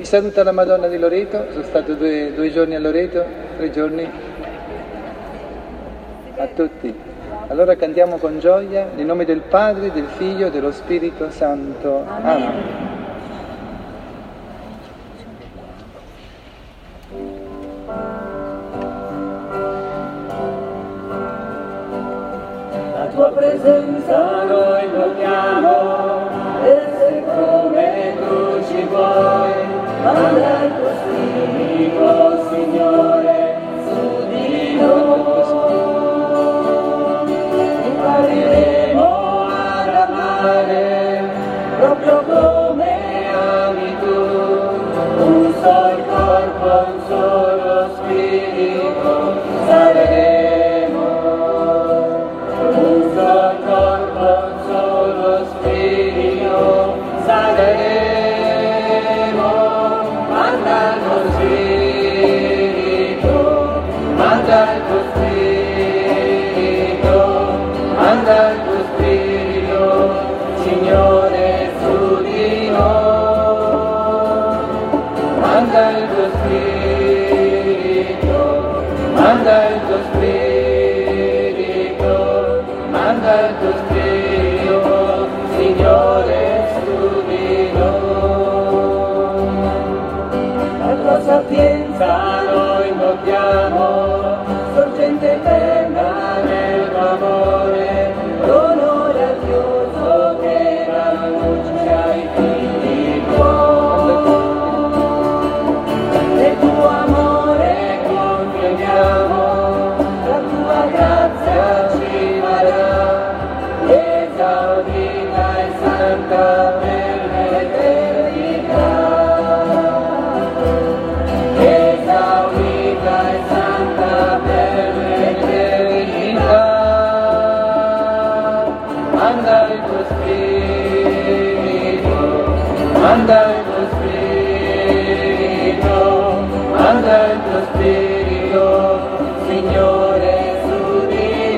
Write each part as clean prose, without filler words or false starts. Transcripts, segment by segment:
Vi saluta la Madonna di Loreto, sono stato due giorni a Loreto, 3 giorni. A tutti. Allora cantiamo con gioia nel nome del Padre, del Figlio e dello Spirito Santo. Amen. La tua presenza noi vogliamo, essere come tu ci vuoi, manda il tuo Spirito, Signore, su di noi. Impareremo ad amare, proprio come ami tu, un solo corpo, un solo Spirito, saremo. Sapienza noi invochiamo, sorgente eterna nel tuo amore, dono radioso che dà luce ai figli tuoi. Nel tuo amore confidiamo, la tua grazia ci darà, esaudita e santa per l'eternità. Manda il tuo Spirito, Signore, su di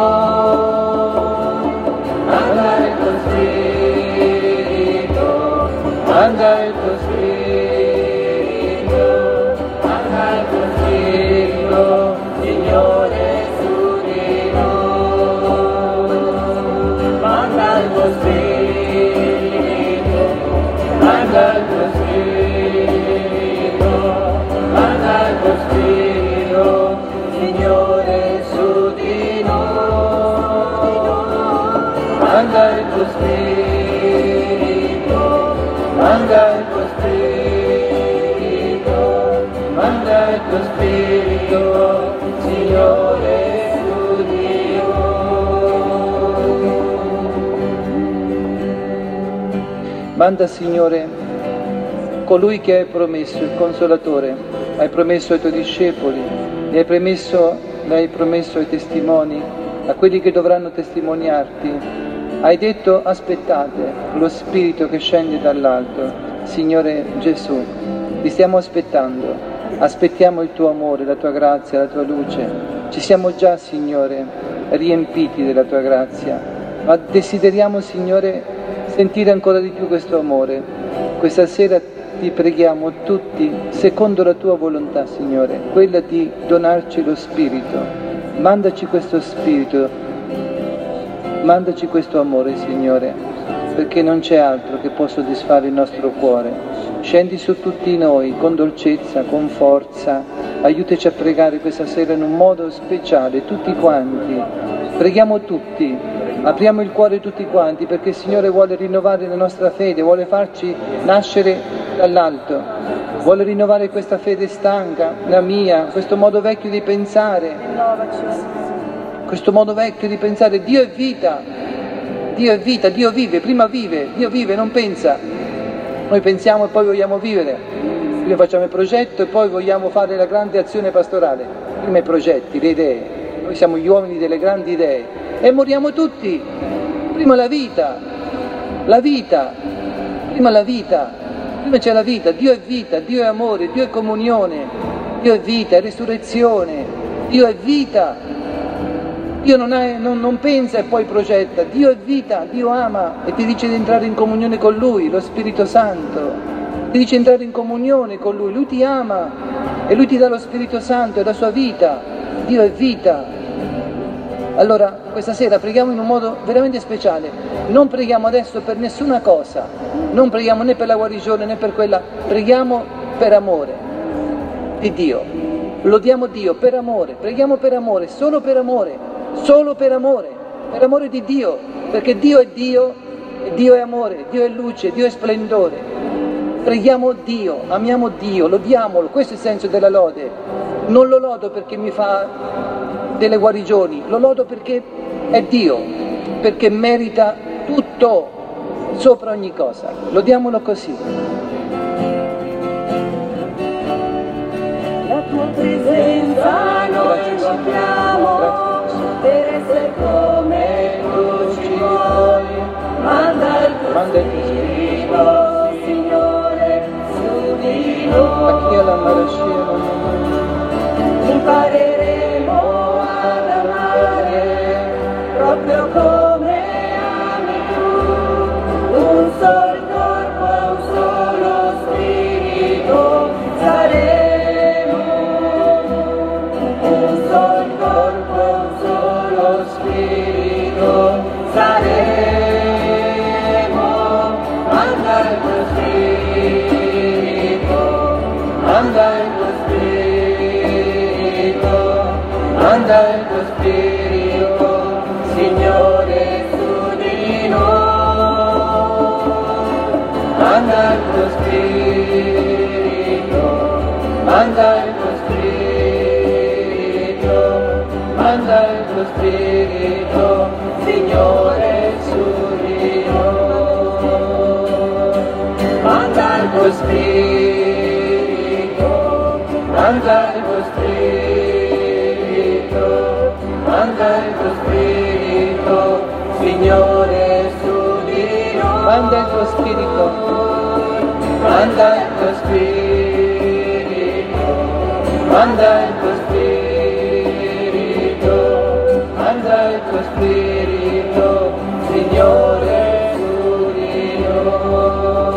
noi. Manda il tuo Spirito, manda il tuo Spirito, manda il tuo Spirito, Signore, su di noi. Manda il tuo Spirito, manda il tuo Spirito, manda il tuo Spirito, Signore, su di noi. Manda il tuo Spirito, manda il tuo Spirito, manda il tuo Spirito, Signore, su di noi. Manda, Signore, colui che hai promesso, il Consolatore, hai promesso ai tuoi discepoli, l'hai promesso ai testimoni, a quelli che dovranno testimoniarti. Hai detto: aspettate lo Spirito che scende dall'alto. Signore Gesù, ti stiamo aspettando, aspettiamo il tuo amore, la tua grazia, la tua luce. Ci siamo già, Signore, riempiti della tua grazia, ma desideriamo, Signore, sentire ancora di più questo amore. Questa sera ti preghiamo tutti, secondo la tua volontà, Signore, quella di donarci lo Spirito. Mandaci questo Spirito, mandaci questo amore, Signore, perché non c'è altro che può soddisfare il nostro cuore. Scendi su tutti noi con dolcezza, con forza, aiutaci a pregare questa sera in un modo speciale, tutti quanti. Preghiamo tutti, apriamo il cuore tutti quanti, perché il Signore vuole rinnovare la nostra fede, vuole farci nascere dall'alto, vuole rinnovare questa fede stanca, la mia, questo modo vecchio di pensare, questo modo vecchio di pensare. Dio è vita, Dio vive, prima vive, Dio vive, non pensa. Noi pensiamo e poi vogliamo vivere, prima facciamo il progetto e poi vogliamo fare la grande azione pastorale, prima i progetti, le idee, noi siamo gli uomini delle grandi idee e moriamo tutti, prima la vita, prima la vita, prima c'è la vita, Dio è amore, Dio è comunione, Dio è vita, è risurrezione, Dio è vita. Dio non pensa e poi progetta, Dio è vita, Dio ama e ti dice di entrare in comunione con Lui, lo Spirito Santo. ti dice entrare in comunione con Lui ti ama e Lui ti dà lo Spirito Santo, è la sua vita, Dio è vita. Allora questa sera preghiamo in un modo veramente speciale, non preghiamo adesso per nessuna cosa, non preghiamo né per la guarigione né per quella, preghiamo per amore di Dio, lodiamo Dio per amore, preghiamo per amore, solo per amore di Dio, perché Dio è Dio e Dio è amore, Dio è luce, Dio è splendore. Preghiamo Dio, amiamo Dio, lodiamolo, questo è il senso della lode. Non lo lodo perché mi fa delle guarigioni, lo lodo perché è Dio, perché merita tutto sopra ogni cosa. Lodiamolo così. La tua presenza noi incontriamo per essere come tu ci vuoi. Manda il tuo Spirito, Signore, su di noi. Impareremo ad amare proprio come ami tu. Un solo corpo, un solo spirito saremo. Un solo corpo, un solo spirito saremo. Manda il tuo Spirito, manda il tuo Spirito, manda il tuo Spirito, Signore, su di noi. Manda il tuo Spirito, manda il tuo Spirito, manda il tuo Spirito, Signore, su di noi. Manda il tuo Spirito, manda il tuo Spirito, manda il tuo Spirito, Signore, su di noi. Manda il tuo Spirito, manda il tuo Spirito, manda il tuo Spirito, manda il tuo Spirito, Signore, su di noi.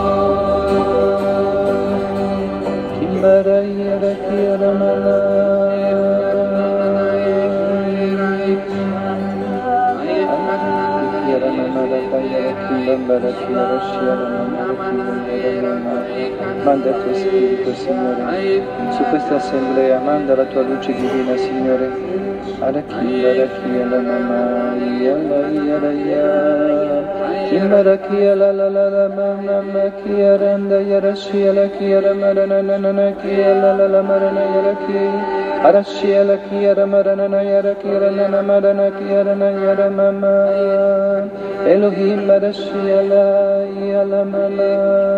Manda il tuo Spirito, Signore, su questa assemblea, manda la tua luce divina, Signore. Arakia, arakia, la mamma, Kimarakia, la mamma, kia, randa, yarashia, la kia, ramarana, kia, la marana, yaraki, arashia, la kia, ramarana, yaraki, ranana, marana, kia, rana, yaramama, Elohim, arashia, la mama,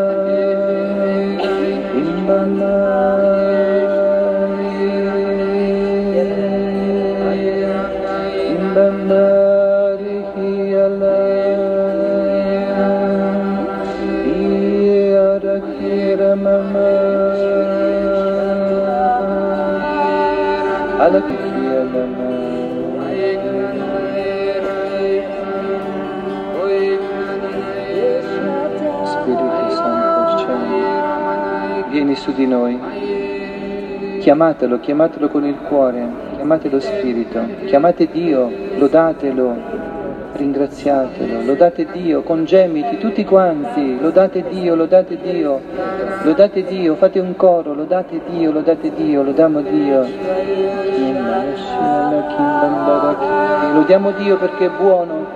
Spirito Santo, vieni su di noi, chiamatelo con il cuore, chiamate lo Spirito, chiamate Dio, lodatelo, ringraziatelo, lodate Dio con gemiti, tutti quanti, lodate Dio, lodate Dio, lodate Dio, fate un coro, lodate Dio, lodiamo Dio. Lodiamo Dio perché è buono.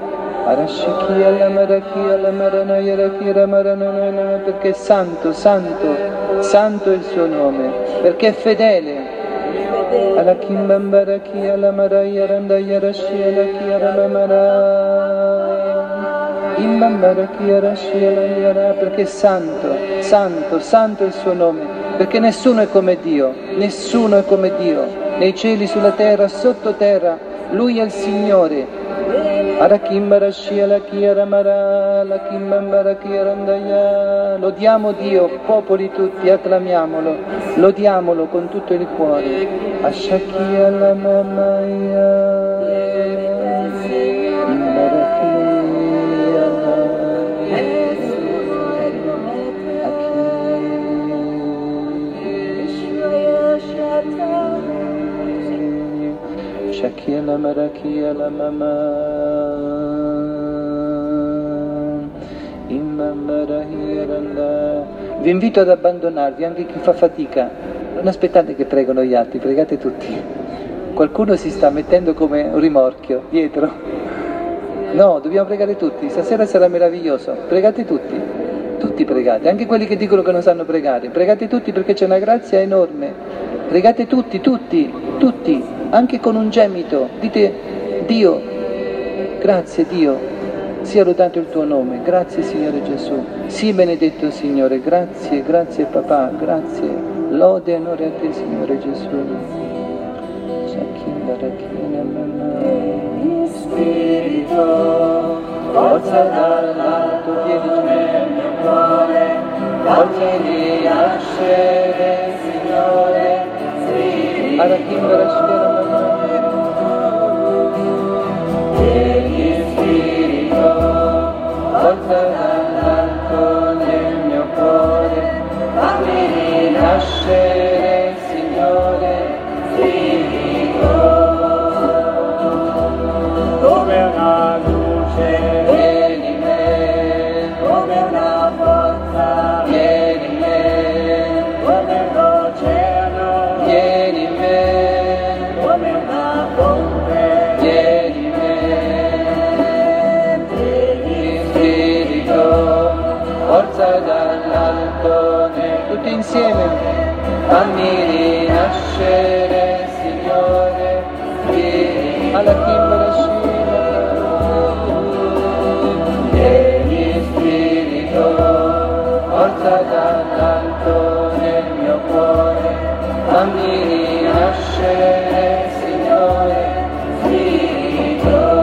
Perché è santo, santo, santo è il suo nome, perché è fedele. Perché è santo, santo, santo è il suo nome, perché nessuno è come Dio, nessuno è come Dio, nei cieli, sulla terra, sottoterra, Lui è il Signore. Lodiamo Dio, popoli tutti, acclamiamolo, lodiamolo con tutto il cuore. Ashakia la Shakila Marakia la Mama Vi invito ad abbandonarvi, anche chi fa fatica. Non aspettate che pregano gli altri, pregate tutti. Qualcuno si sta mettendo come un rimorchio dietro. No, dobbiamo pregare tutti, stasera sarà meraviglioso. Pregate tutti, tutti pregate, anche quelli che dicono che non sanno pregare. Pregate tutti perché c'è una grazia enorme. Pregate tutti, tutti, tutti, anche con un gemito. Dite: Dio, grazie Dio. Sia lodato il tuo nome, grazie Signore Gesù, sii benedetto Signore, grazie, grazie papà, grazie, lode e onore a te Signore Gesù. Spirito, forza dall'alto, vieni nel mio cuore, forza di nascere Signore, Spirito. Forza dall'alto nel mio cuore, fammi rinascere, Signore, Spirito. Come una luce, vieni in me, come una forza, vieni in me, come un oceano, vieni in me, come una fonte, vieni in me. Forza dall'alto tutti insieme, fammi rinascere, Signore, alla Kimbara vieni Spirito, forza dall'alto nel mio cuore, fammi rinascere, Signore, Spirito.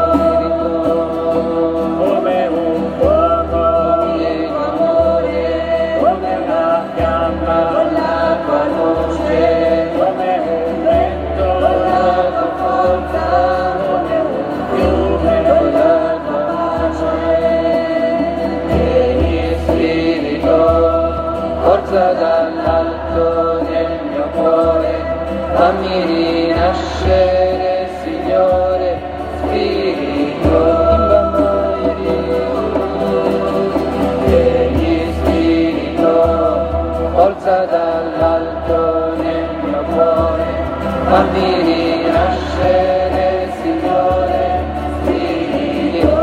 Forza dall'alto nel mio cuore, fammi rinascere, Signore, Spirito. Vieni Spirito, forza dall'alto nel mio cuore, fammi rinascere, Signore, Spirito.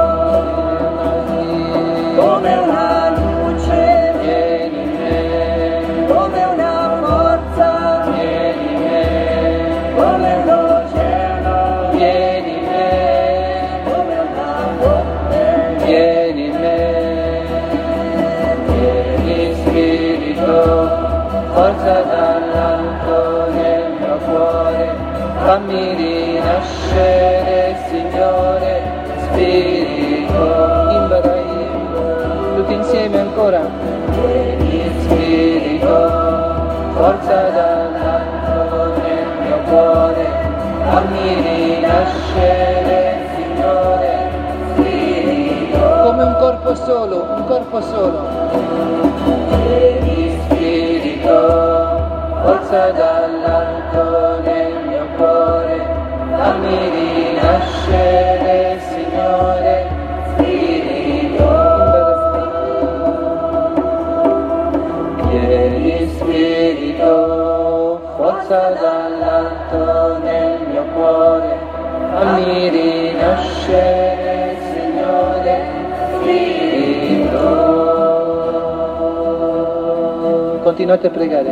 Come una luce, vieni in me, come una forza, vieni in me, come un oceano, vieni in me, come una fonte, vieni in me, vieni Spirito, forza dall'alto nel mio cuore, fammi rinascere, Signore, Spirito. Tutti insieme ancora. Vieni Spirito, forza dall'alto nel mio cuore, fammi rinascere, Signore, Spirito. Come un corpo solo, un corpo solo. Vieni Spirito, forza dall'alto nel mio cuore, fammi rinascere, Signore, Spirito. Vieni Spirito, forza dall'alto nel mio cuore, fammi rinascere, Signore, Spirito. Continuate a pregare.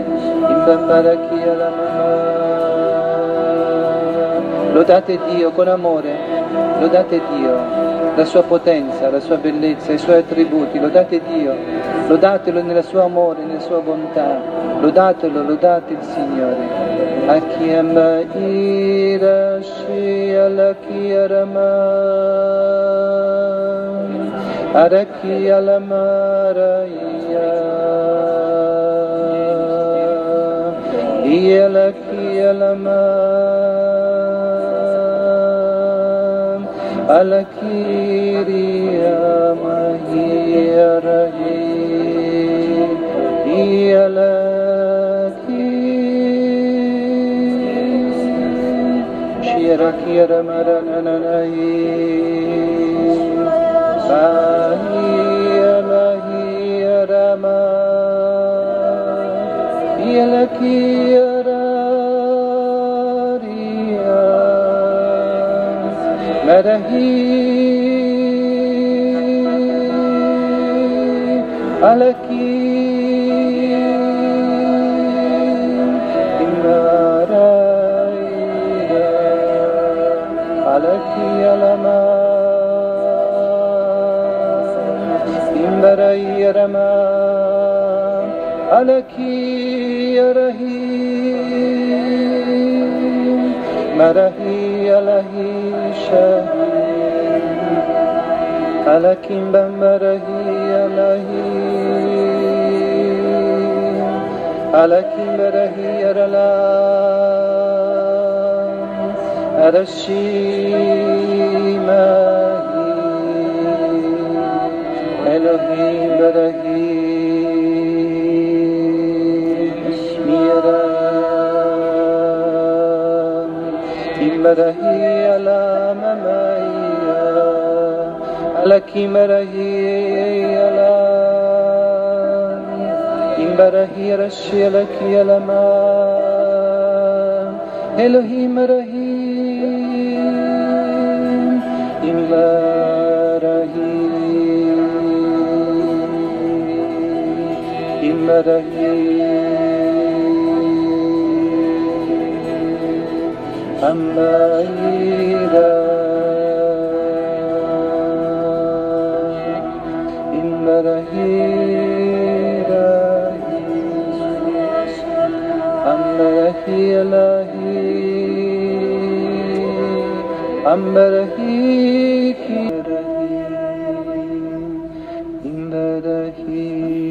Lodate Dio con amore, lodate Dio, la sua potenza, la sua bellezza, i suoi attributi, lodate Dio, lodatelo nel suo amore, nella sua bontà, lodatelo, lodate il Signore. Achiamba irashi alakiarama, araki alamaraya, ialaki alamar. Alakiriya mahiyarahi iyalaki Yera Kiera Marananai Ahi Alahi Arama Yela Kiera Ria Marahi Alaki Imaraira Alaki Alama Imbaraira Rama Alaki Arahi Marahi Alahi Shahi Alakim Bambarahi Alahi Alakim Barahi Arala Arashi Mahi Elohim Barahi Mira Imbarahi Alama Maya Alakim Barahi Imbarahi Rashi Alaki Alama Elohim Rahim Imbarahi Imbarahi Ambaira Imbarahi Ambarahi Alahi Ambarahi Kirahi Imbarahi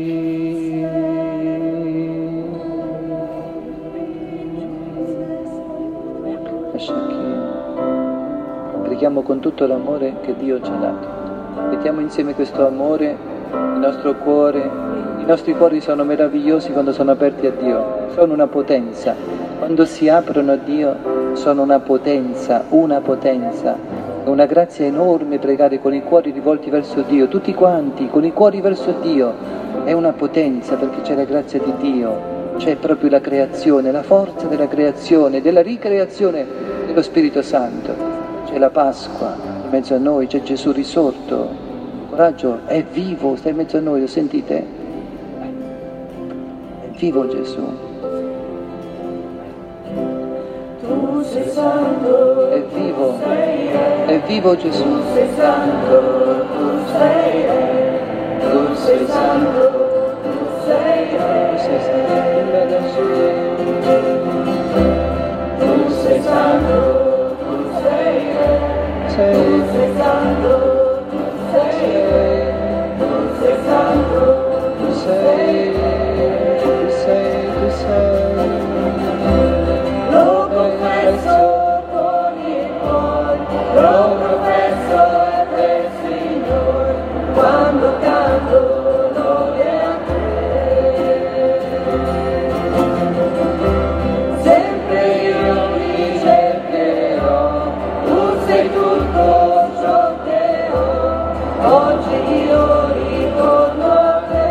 Preghiamo con tutto l'amore che Dio ci ha dato. Mettiamo insieme questo amore, il nostro cuore. I nostri cuori sono meravigliosi quando sono aperti a Dio, sono una potenza. Quando si aprono a Dio sono una potenza. È una grazia enorme pregare con i cuori rivolti verso Dio, tutti quanti, con i cuori verso Dio. È una potenza perché c'è la grazia di Dio, c'è proprio la creazione, la forza della creazione, della ricreazione dello Spirito Santo. C'è la Pasqua in mezzo a noi, c'è Gesù risorto. Coraggio, è vivo, sta in mezzo a noi, lo sentite? È vivo Gesù. Tu sei santo, È vivo Gesù. tu sei santo, tu sei re, tu sei santo, tu sei re, Tu sei santo, tu sei santo, tu sei re, sei tu sei santo, tu sei re, tu sei santo, tu sei. lo confesso con il cuore, lo professo a te Signore, quando canto lode a te. Sempre io mi cercherò, tu sei tutto ciò che ho, oggi io ritorno a te.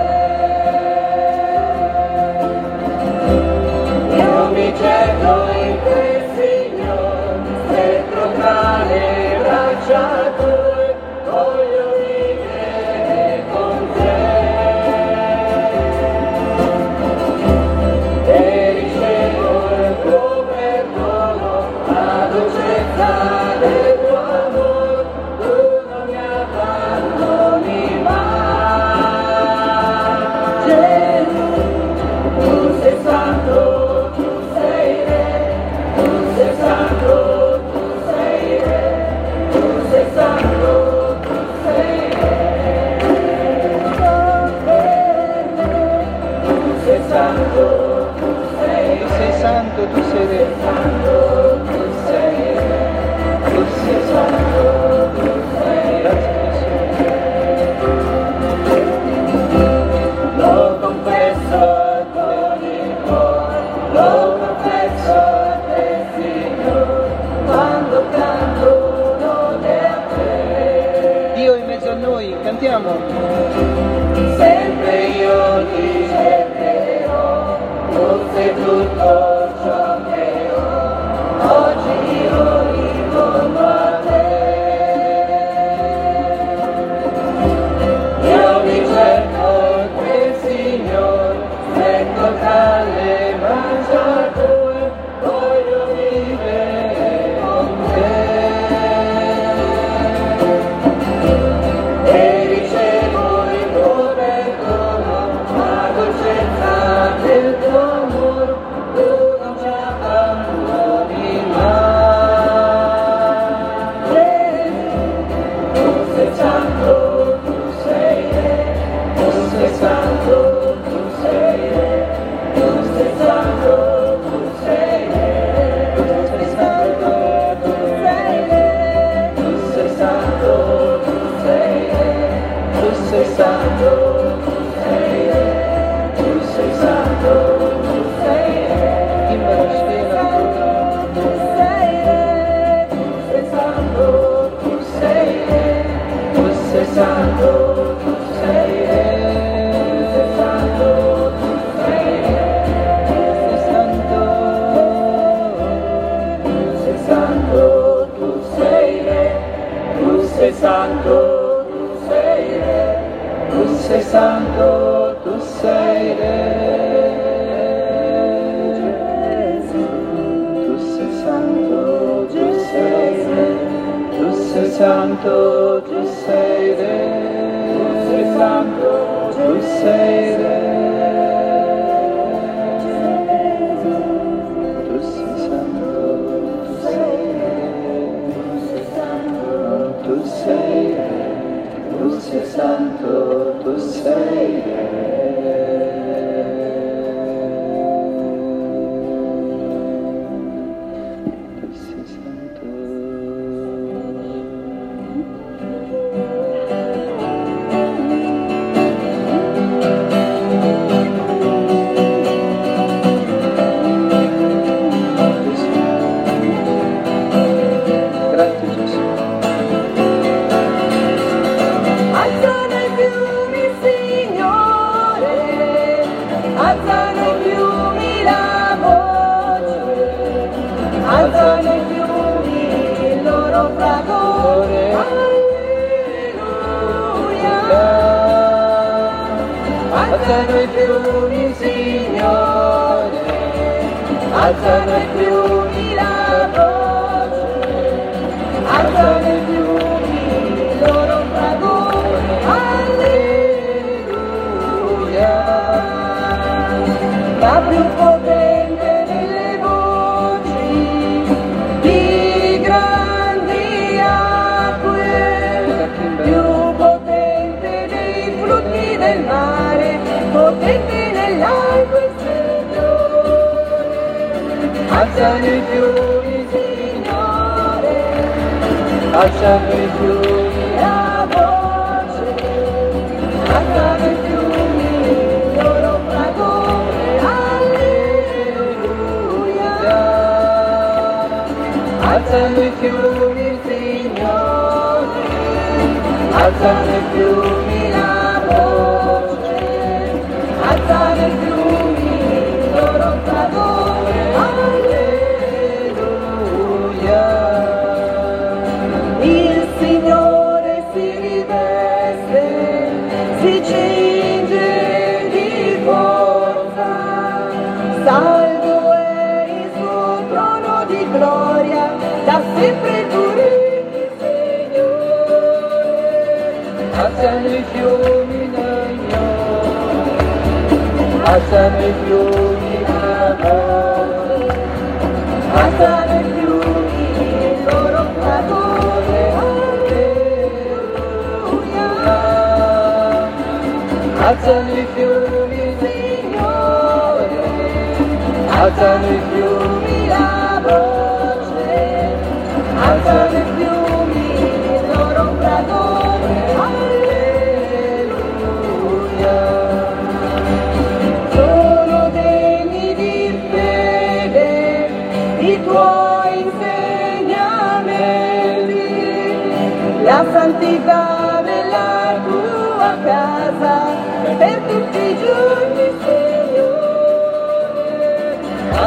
Io mi cerco in te, Signore, stretto tra le braccia tue, voglio vivere con te. E ricevo il tuo perdono, la dolcezza del tuo amore, tu non mi abbandoni mai. Gesù, tu sei santo, tu sei re, tu sei santo, tu sei re, tu sei santo, tu sei re. Tu sei santo, tu sei Tu sei santo, tu sei re. santo, tu sei re, tu sei santo, tu sei re. Lo confesso con il cuore, lo confesso a te Signore, quando cantiamo. Sempre io ti cercherò, tu sei tutto ciò che ho, oggi io ritorno a te. Io mi cerco quel Signore, ecco tra le mangiatore, voglio vivere con te. E ricevo il tuo perdono, la dolcezza del tuo amore, tu non ci abbandoni mai. Tu sei santo, tu sei re, tu sei santo, tu sei re, tu sei santo, tu sei re, tu sei santo, tu sei re, tu sei santo, tu sei re, tu sei santo, tu sei re, tu sei santo, tu sei re, Timbalo sfera. tu sei re, tu sei santo, tu sei re, tu sei santo, tu sei re, tu sei santo, tu sei re, tu sei santo, tu sei re, tu sei santo, tu sei re, Tu sei santo, tu sei re. Tu sei santo, tu sei re. Tu sei santo, tu sei re. tu sei santo, Tu sei re. Tu sei santo, tu sei re. Tu sei re. Tu sei santo, tu sei re. Tu sei santo. Grazie Gesù. Alzano i fiumi, Signore, alzano i fiumi la voce, alzano i fiumi il loro fragore, alleluia. Alzano i fiumi, Signore, alzano i fiumi la voce, alzano i fiumi il loro fragore, alleluia. La più potente delle voci di grandi acque, più potente dei flutti del mare, potente nell'acque, Signore. Alzano i fiumi, Signore, alzano i fiumi, la voce, alzano i fiumi il loro fragore, alleluia. alzano i fiumi, Signore, alzano i fiumi, La voce, alzano i fiumi il loro fragore, alleluia. Il Signore si riveste, si cinge di forza, saldo è il suo trono di gloria, da sempre tu regni, Signore. alzano i fiumi d'amore, alzano i fiumi d'amore, Alzano i fiumi il loro fragore, alleluia. alzano i fiumi, Signore, alzano i fiumi, la voce, alzano i fiumi il loro fragore, alleluia. Sono degni di fede i tuoi insegnamenti, la santità della tua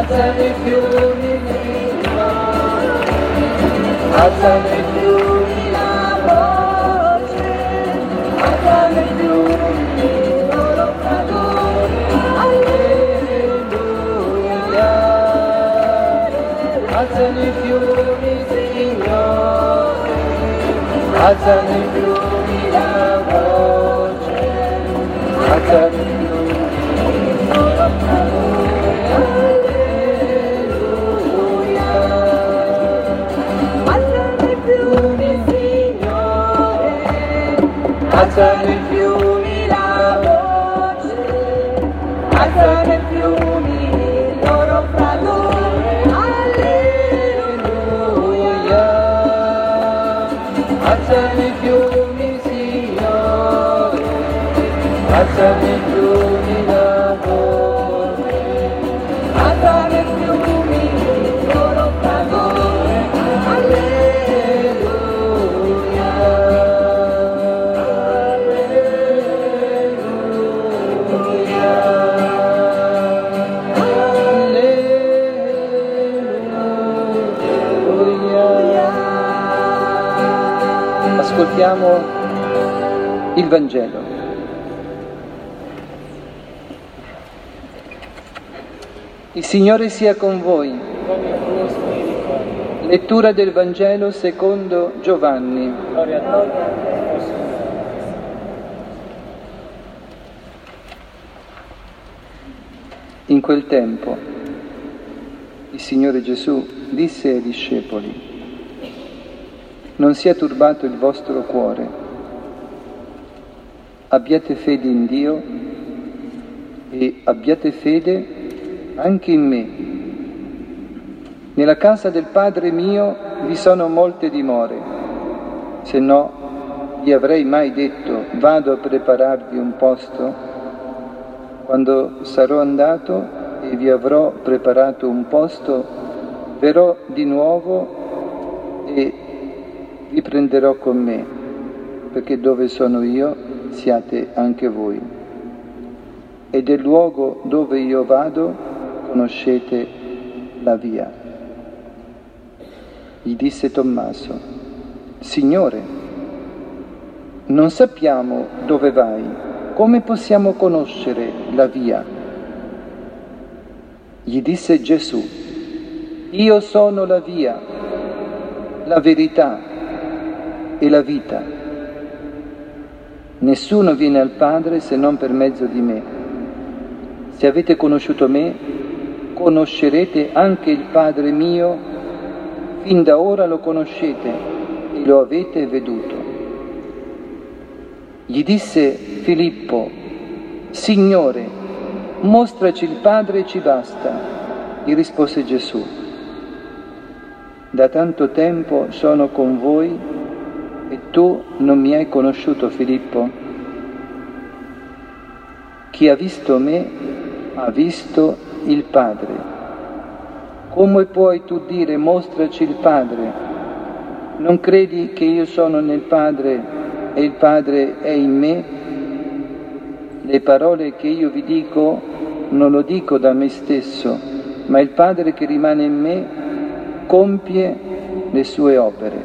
alzano i fiumi, Signore, alzano i fiumi la voce, alzano i fiumi il loro fragore, alleluia, alzano i fiumi, Signore, alzano i fiumi la voce, alzano i fiumi il loro fragore, alleluia, alzano i fiumi, Signore, alzano i fiumi la voce, alzano i fiumi il loro fragore, alleluia, alzano i fiumi, Signore, alzano i fiumi la voce, alzano i fiumi il loro fragore, alleluia, alleluia. Ascoltiamo il Vangelo. Il Signore sia con voi. Lettura del Vangelo secondo Giovanni. In quel tempo il Signore Gesù disse ai discepoli: non sia turbato il vostro cuore, abbiate fede in Dio e abbiate fede anche in me. Nella casa del Padre mio vi sono molte dimore, se no vi avrei mai detto vado a prepararvi un posto. Quando sarò andato e vi avrò preparato un posto, verrò di nuovo e vi prenderò con me, perché dove sono io siate anche voi. E del luogo dove io vado conoscete la via. Gli disse Tommaso: Signore, non sappiamo dove vai, come possiamo conoscere la via? Gli disse Gesù: io sono la via, la verità e la vita. Nessuno viene al Padre se non per mezzo di me. Se avete conosciuto me, conoscerete anche il Padre mio. Fin da ora lo conoscete e lo avete veduto. Gli disse Filippo: Signore, mostraci il Padre e ci basta. Gli rispose Gesù: da tanto tempo sono con voi e tu non mi hai conosciuto, Filippo? Chi ha visto me ha visto il Padre. Come puoi tu dire mostraci il Padre? Non credi che io sono nel Padre e il Padre è in me? Le parole che io vi dico non lo dico da me stesso, ma il Padre che rimane in me compie le sue opere.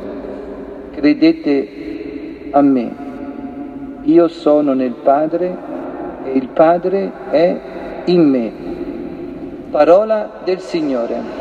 Credete a me, io sono nel Padre e il Padre è in me. Parola del Signore.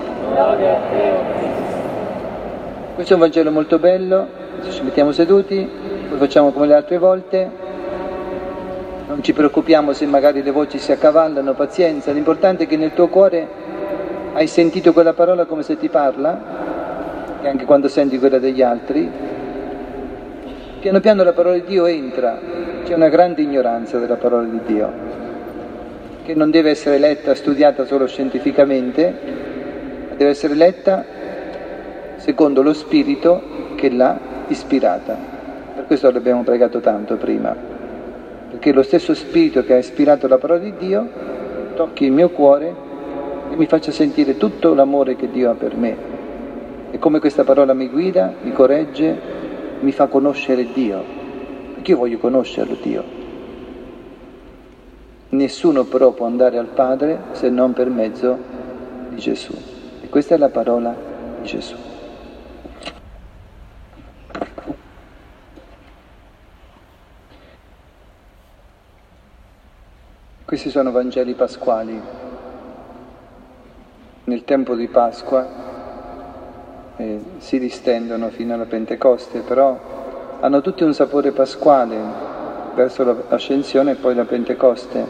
Questo è un Vangelo molto bello. Adesso ci mettiamo seduti, poi facciamo come le altre volte. Non ci preoccupiamo se magari le voci si accavallano, pazienza. L'importante è che nel tuo cuore hai sentito quella parola come se ti parla, e anche quando senti quella degli altri, piano piano la parola di Dio entra. C'è una grande ignoranza della parola di Dio, che non deve essere letta, studiata solo scientificamente, ma deve essere letta secondo lo Spirito che l'ha ispirata. Per questo l'abbiamo pregato tanto prima, perché lo stesso Spirito che ha ispirato la parola di Dio tocchi il mio cuore e mi faccia sentire tutto l'amore che Dio ha per me. E come questa parola mi guida, mi corregge, mi fa conoscere Dio, perché io voglio conoscerlo Dio. Nessuno però può andare al Padre se non per mezzo di Gesù. E questa è la parola di Gesù. Questi sono Vangeli pasquali. Nel tempo di Pasqua si distendono fino alla Pentecoste, però hanno tutti un sapore pasquale verso l'ascensione e poi la Pentecoste.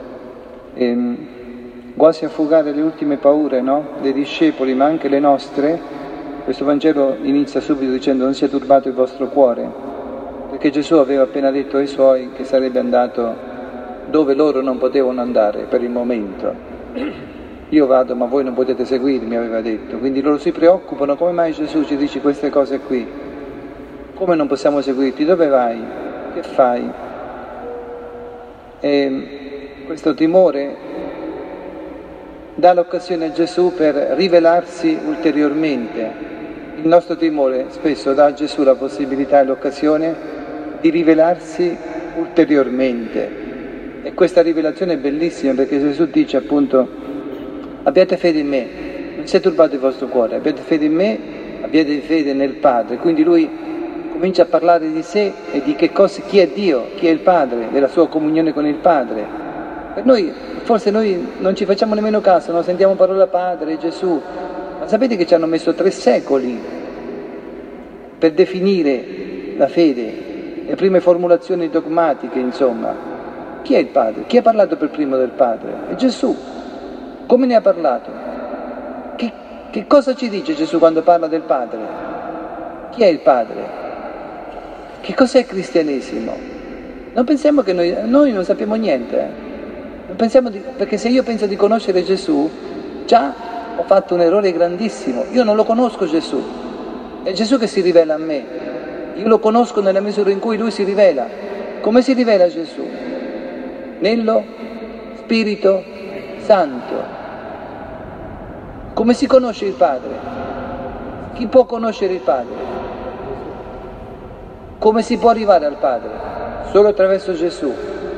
Quasi a fugare le ultime paure, no? Dei discepoli, ma anche le nostre. Questo Vangelo inizia subito dicendo: non sia turbato il vostro cuore, perché Gesù aveva appena detto ai Suoi che sarebbe andato dove loro non potevano andare per il momento. Io vado ma voi non potete seguirmi, aveva detto. Quindi loro si preoccupano: come mai Gesù ci dice queste cose qui? Come non possiamo seguirti? Dove vai? Che fai? E questo timore dà l'occasione a Gesù per rivelarsi ulteriormente. Il nostro timore spesso dà a Gesù la possibilità e l'occasione di rivelarsi ulteriormente. E questa rivelazione è bellissima, perché Gesù dice appunto: abbiate fede in me, non sia turbato il vostro cuore, abbiate fede in me, abbiate fede nel Padre. Quindi lui comincia a parlare di sé e di che cosa, chi è Dio, chi è il Padre, della sua comunione con il Padre. Per noi, forse noi non ci facciamo nemmeno caso, no? Sentiamo parola Padre, Gesù, ma sapete che ci hanno messo 3 secoli per definire la fede, le prime formulazioni dogmatiche, insomma. Chi è il Padre? Chi ha parlato per primo del Padre? È Gesù. Come ne ha parlato? Che cosa ci dice Gesù quando parla del Padre? Chi è il Padre? Che cos'è il cristianesimo? Non pensiamo che noi non sappiamo niente. Non pensiamo perché se io penso di conoscere Gesù, già ho fatto un errore grandissimo. Io non lo conosco Gesù. È Gesù che si rivela a me. Io lo conosco nella misura in cui Lui si rivela. Come si rivela Gesù? Nello Spirito Santo. Come si conosce il Padre? Chi può conoscere il Padre? Come si può arrivare al Padre? Solo attraverso Gesù.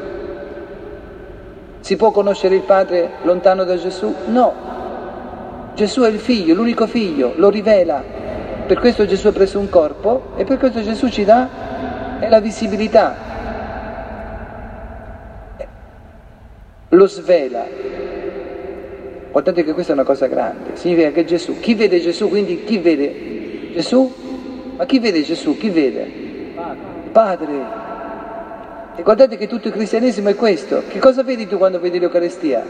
Si può conoscere il Padre lontano da Gesù? No. Gesù è il Figlio, l'unico Figlio, lo rivela. Per questo Gesù ha preso un corpo e per questo Gesù ci dà la visibilità. Lo svela. Guardate che questa è una cosa grande. Significa che Gesù, chi vede Gesù, quindi chi vede Gesù? Ma chi vede Gesù? Chi vede? Padre. E guardate che tutto il cristianesimo è questo. Che cosa vedi tu quando vedi l'Eucaristia?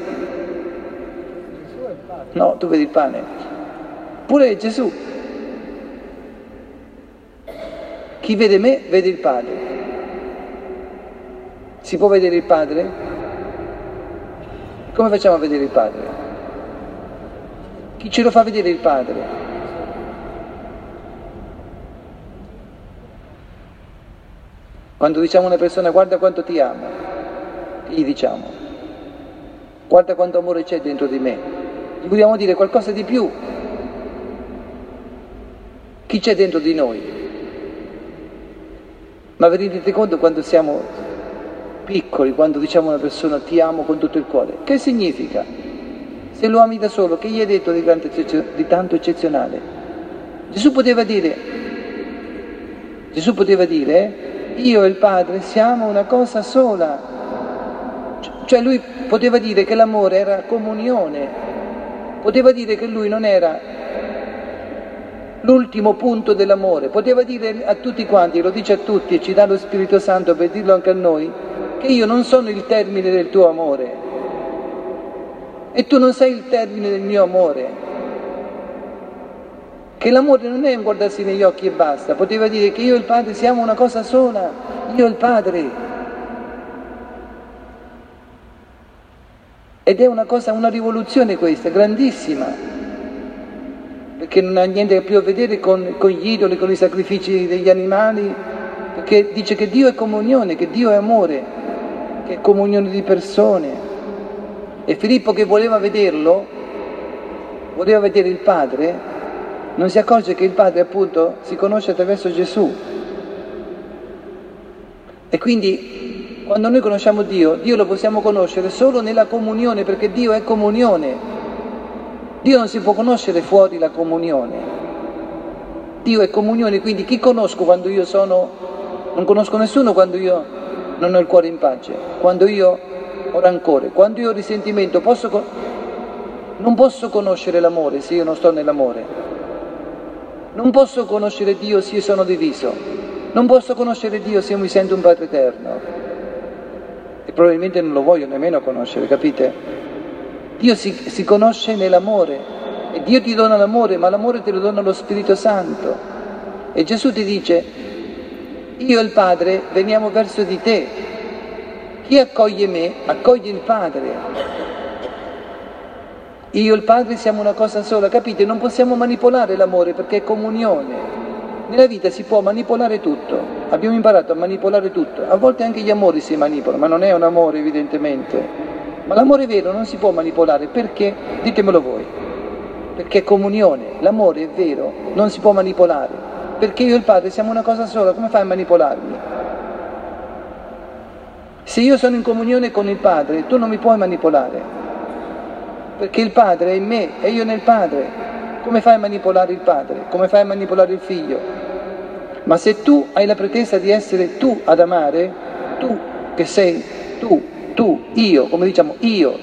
No, tu vedi il pane. Pure Gesù. Chi vede me, vede il Padre. Si può vedere il Padre? Come facciamo a vedere il Padre? Chi ce lo fa vedere il Padre? Quando diciamo a una persona: guarda quanto ti amo, che gli diciamo? Guarda quanto amore c'è dentro di me. Gli vogliamo dire qualcosa di più. Chi c'è dentro di noi? Ma vi rendete conto quando siamo piccoli, quando diciamo a una persona: ti amo con tutto il cuore? Che significa? Se lo ami da solo, che gli hai detto di tanto eccezionale? Gesù poteva dire, io e il Padre siamo una cosa sola. Cioè lui poteva dire che l'amore era comunione, poteva dire che lui non era l'ultimo punto dell'amore, poteva dire a tutti quanti, lo dice a tutti e ci dà lo Spirito Santo per dirlo anche a noi, che io non sono il termine del tuo amore e tu non sei il termine del mio amore, che l'amore non è un guardarsi negli occhi e basta. Poteva dire che io e il Padre siamo una cosa sola, io e il Padre. Ed è una cosa, una rivoluzione questa, grandissima, perché non ha niente più a vedere con gli idoli, con i sacrifici degli animali, perché dice che Dio è comunione, che Dio è amore, che è comunione di persone. E Filippo, che voleva vederlo, voleva vedere il Padre, non si accorge che il Padre appunto si conosce attraverso Gesù. E quindi quando noi conosciamo Dio, Dio lo possiamo conoscere solo nella comunione, perché Dio è comunione. Dio non si può conoscere fuori la comunione. Dio è comunione, quindi chi conosco quando io non conosco nessuno quando io non ho il cuore in pace, quando io ho rancore, quando io ho risentimento, non posso conoscere l'amore se io non sto nell'amore. Non posso conoscere Dio se io sono diviso. Non posso conoscere Dio se io mi sento un Padre eterno. E probabilmente non lo voglio nemmeno conoscere, capite? Dio si conosce nell'amore. E Dio ti dona l'amore, ma l'amore te lo dona lo Spirito Santo. E Gesù ti dice, io e il Padre veniamo verso di te. Chi accoglie me, accoglie il Padre. Io e il Padre siamo una cosa sola, capite? Non possiamo manipolare l'amore perché è comunione. Nella vita si può manipolare tutto, abbiamo imparato a manipolare tutto, a volte anche gli amori si manipolano, ma non è un amore evidentemente. Ma l'amore vero non si può manipolare, perché? Ditemelo voi, perché è comunione, l'amore è vero, non si può manipolare, perché io e il Padre siamo una cosa sola, come fai a manipolarmi? Se io sono in comunione con il Padre, tu non mi puoi manipolare. Perché il Padre è in me e io nel Padre. Come fai a manipolare il Padre? Come fai a manipolare il Figlio? Ma se tu hai la pretesa di essere tu ad amare, tu che sei tu, io, come diciamo io,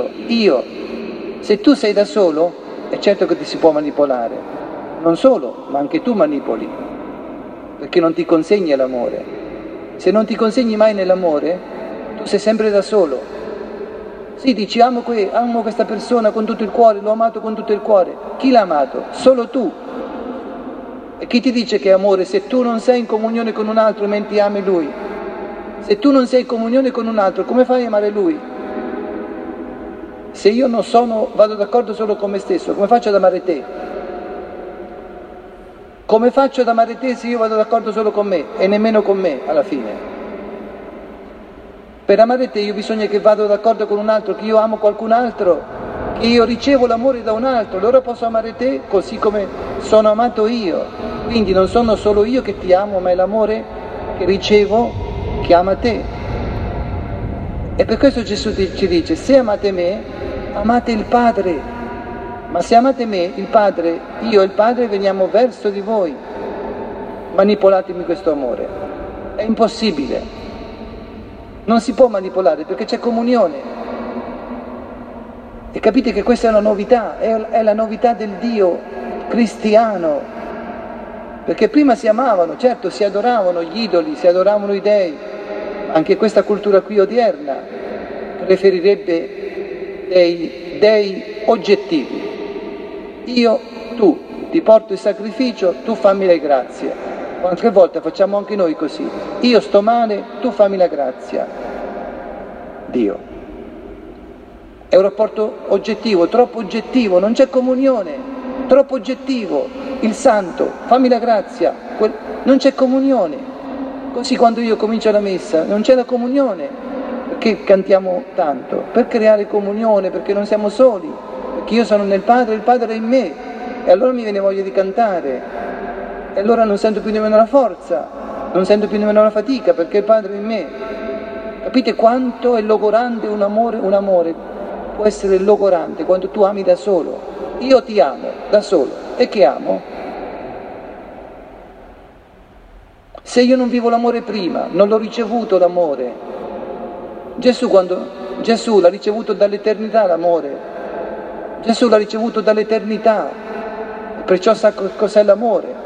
se tu sei da solo, è certo che ti si può manipolare. Non solo, ma anche tu manipoli, perché non ti consegni all'amore. Se non ti consegni mai nell'amore, tu sei sempre da solo. Sì, dici amo questa persona con tutto il cuore, l'ho amato con tutto il cuore. Chi l'ha amato? Solo tu. E chi ti dice che è amore se tu non sei in comunione con un altro mentre ami lui? Se tu non sei in comunione con un altro, come fai a amare lui? Se io vado d'accordo solo con me stesso, come faccio ad amare te? Come faccio ad amare te se io vado d'accordo solo con me e nemmeno con me alla fine? Per amare te io bisogna che vado d'accordo con un altro, che io amo qualcun altro, che io ricevo l'amore da un altro, allora posso amare te così come sono amato io. Quindi non sono solo io che ti amo, ma è l'amore che ricevo che ama te. E per questo Gesù ci dice, se amate me, amate il Padre. Ma se amate me, il Padre, io e il Padre veniamo verso di voi. Manipolatemi questo amore. È impossibile. Non si può manipolare perché c'è comunione. E capite che questa è una novità, è la novità del Dio cristiano. Perché prima si amavano, certo, si adoravano gli idoli, si adoravano i dei. Anche questa cultura qui odierna preferirebbe dei oggettivi. Io, tu, ti porto il sacrificio, tu fammi le grazie. Qualche volta facciamo anche noi così. Io sto male, tu fammi la grazia. Dio. È un rapporto oggettivo, troppo oggettivo, non c'è comunione, troppo oggettivo. Il santo, fammi la grazia, non c'è comunione. Così quando io comincio la messa, non c'è la comunione. Perché cantiamo tanto? Per creare comunione, perché non siamo soli. Perché io sono nel Padre, il Padre è in me. E allora mi viene voglia di cantare. E allora non sento più nemmeno la forza, non sento più nemmeno la fatica, perché il Padre è in me. Capite quanto è logorante un amore può essere logorante quando tu ami da solo. Io ti amo da solo, e che amo? Se io non vivo l'amore prima, non l'ho ricevuto l'amore. Gesù l'ha ricevuto dall'eternità l'amore. Gesù l'ha ricevuto dall'eternità, perciò sa cos'è l'amore.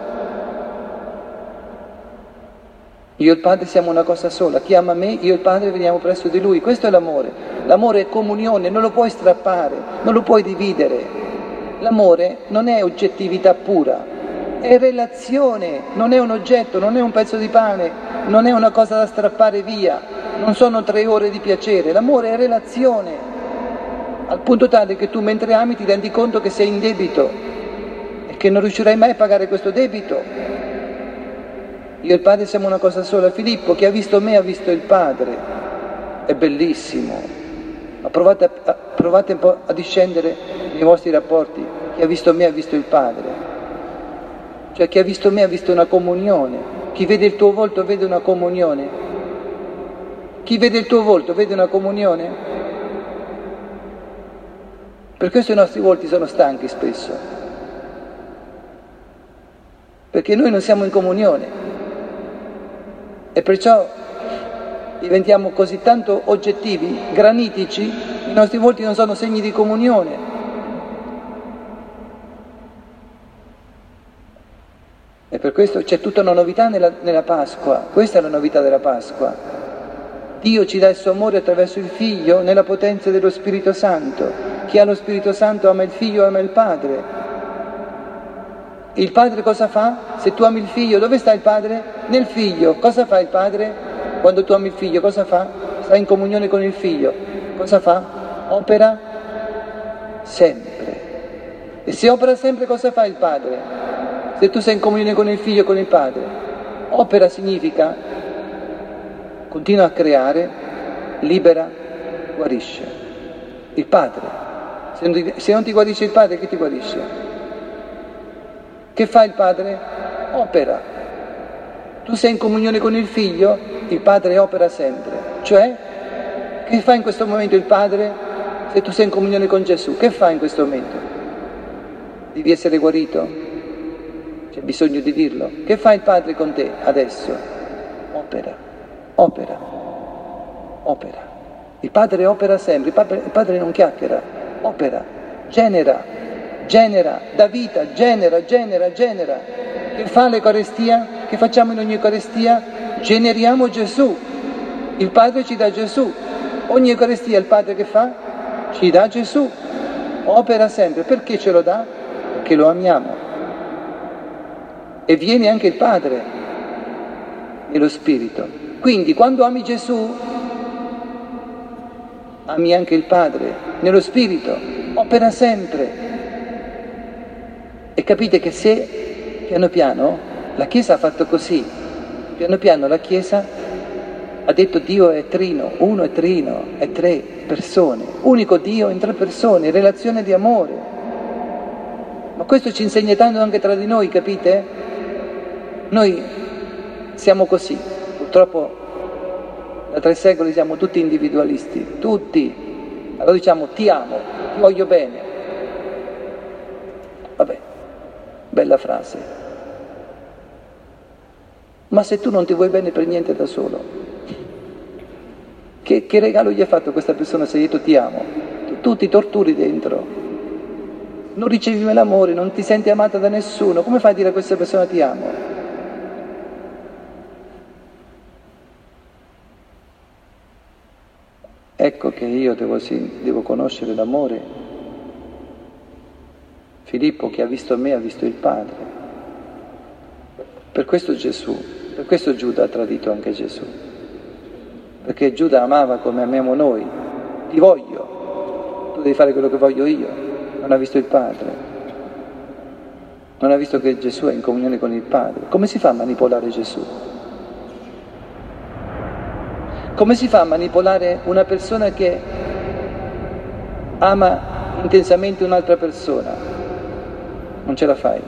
Io e il Padre siamo una cosa sola, chi ama me, io e il Padre veniamo presso di Lui, questo è l'amore. L'amore è comunione, non lo puoi strappare, non lo puoi dividere. L'amore non è oggettività pura, è relazione, non è un oggetto, non è un pezzo di pane, non è una cosa da strappare via, non sono 3 ore di piacere, l'amore è relazione, al punto tale che tu mentre ami ti rendi conto che sei in debito e che non riuscirai mai a pagare questo debito. Io e il Padre siamo una cosa sola. Filippo, chi ha visto me ha visto il Padre. È bellissimo. Ma provate un po' a discendere nei vostri rapporti. Chi ha visto me ha visto il Padre. Cioè chi ha visto me ha visto una comunione. Chi vede il tuo volto vede una comunione. Chi vede il tuo volto vede una comunione. Per questo i nostri volti sono stanchi spesso, perché noi non siamo in comunione e perciò diventiamo così tanto oggettivi, granitici, i nostri volti non sono segni di comunione. E per questo c'è tutta una novità nella Pasqua, questa è la novità della Pasqua. Dio ci dà il suo amore attraverso il Figlio nella potenza dello Spirito Santo. Chi ha lo Spirito Santo ama il Figlio, ama il Padre. Il Padre cosa fa? Se tu ami il Figlio, dove sta il Padre? Nel Figlio. Cosa fa il Padre? Quando tu ami il Figlio, cosa fa? Sta in comunione con il Figlio. Cosa fa? Opera sempre. E se opera sempre, cosa fa il Padre? Se tu sei in comunione con il Figlio e con il Padre, opera significa continua a creare, libera, guarisce. Il Padre. Se non ti guarisce il Padre, chi ti guarisce? Che fa il Padre? Opera. Tu sei in comunione con il Figlio, il Padre opera sempre. Cioè, che fa in questo momento il Padre? Se tu sei in comunione con Gesù, che fa in questo momento? Devi essere guarito? C'è bisogno di dirlo. Che fa il Padre con te adesso? Opera, opera, opera. Il Padre opera sempre, il Padre non chiacchiera, opera, genera, dà vita, genera. Che fa l'Eucaristia? Che facciamo in ogni Eucaristia? Generiamo Gesù. Il Padre ci dà Gesù. Ogni Eucaristia il Padre che fa? Ci dà Gesù. Opera sempre. Perché ce lo dà? Perché lo amiamo. E viene anche il Padre e lo Spirito. Quindi quando ami Gesù, ami anche il Padre, nello Spirito, opera sempre. E capite che se piano piano la Chiesa ha fatto così, piano piano la Chiesa ha detto Dio è trino, uno è trino, è tre persone, unico Dio in tre persone, relazione di amore. Ma questo ci insegna tanto anche tra di noi, capite? Noi siamo così, purtroppo da 3 secoli siamo tutti individualisti, tutti. Allora diciamo ti amo, ti voglio bene. Vabbè, bella frase. Ma se tu non ti vuoi bene per niente da solo, che regalo gli hai fatto a questa persona se gli hai detto ti amo? Tu ti torturi dentro, non ricevi mai l'amore, non ti senti amata da nessuno, come fai a dire a questa persona ti amo? Ecco che io devo conoscere l'amore. Filippo che ha visto me ha visto il Padre. Per questo Giuda ha tradito anche Gesù. Perché Giuda amava come amiamo noi. Ti voglio, tu devi fare quello che voglio io. Non ha visto il Padre. Non ha visto che Gesù è in comunione con il Padre. Come si fa a manipolare Gesù? Come si fa a manipolare una persona che ama intensamente un'altra persona? Non ce la fai.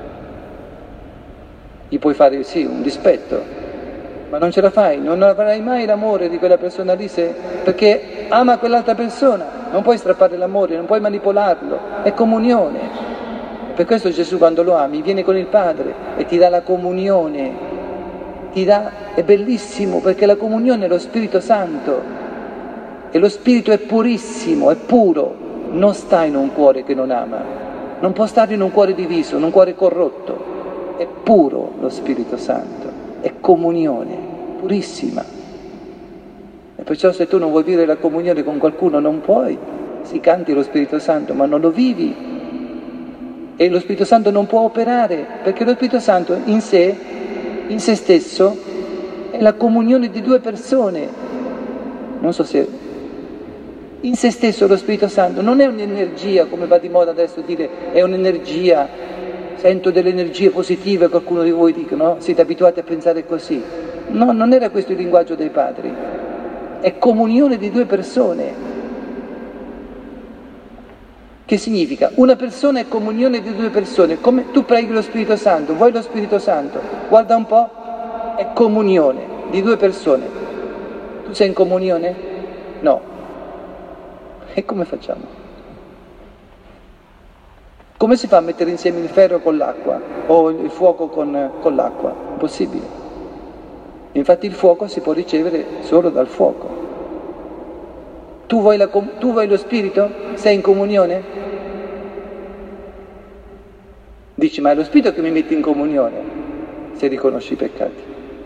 Gli puoi fare sì, un dispetto, ma non ce la fai, non avrai mai l'amore di quella persona lì perché ama quell'altra persona. Non puoi strappare l'amore, non puoi manipolarlo, è comunione. Per questo Gesù quando lo ami viene con il Padre e ti dà la comunione. È bellissimo perché la comunione è lo Spirito Santo e lo Spirito è purissimo, è puro, non sta in un cuore che non ama, non può stare in un cuore diviso, in un cuore corrotto, è puro lo Spirito Santo, è comunione, purissima. E perciò se tu non vuoi vivere la comunione con qualcuno non puoi, si canti lo Spirito Santo ma non lo vivi e lo Spirito Santo non può operare perché lo Spirito Santo in se stesso è la comunione di 2 persone. Non so se in se stesso lo Spirito Santo non è un'energia, come va di moda adesso dire è un'energia, sento delle energie positive, qualcuno di voi dice, no? Siete abituati a pensare così. No, non era questo il linguaggio dei padri, è comunione di 2 persone. Che significa? Una persona è comunione di 2 persone, come tu preghi lo Spirito Santo, vuoi lo Spirito Santo, guarda un po', è comunione di 2 persone. Tu sei in comunione? No. E come facciamo? Come si fa a mettere insieme il ferro con l'acqua o il fuoco con l'acqua? Impossibile. Infatti il fuoco si può ricevere solo dal fuoco. Tu vuoi lo Spirito? Sei in comunione? Dici, ma è lo Spirito che mi mette in comunione se riconosci i peccati.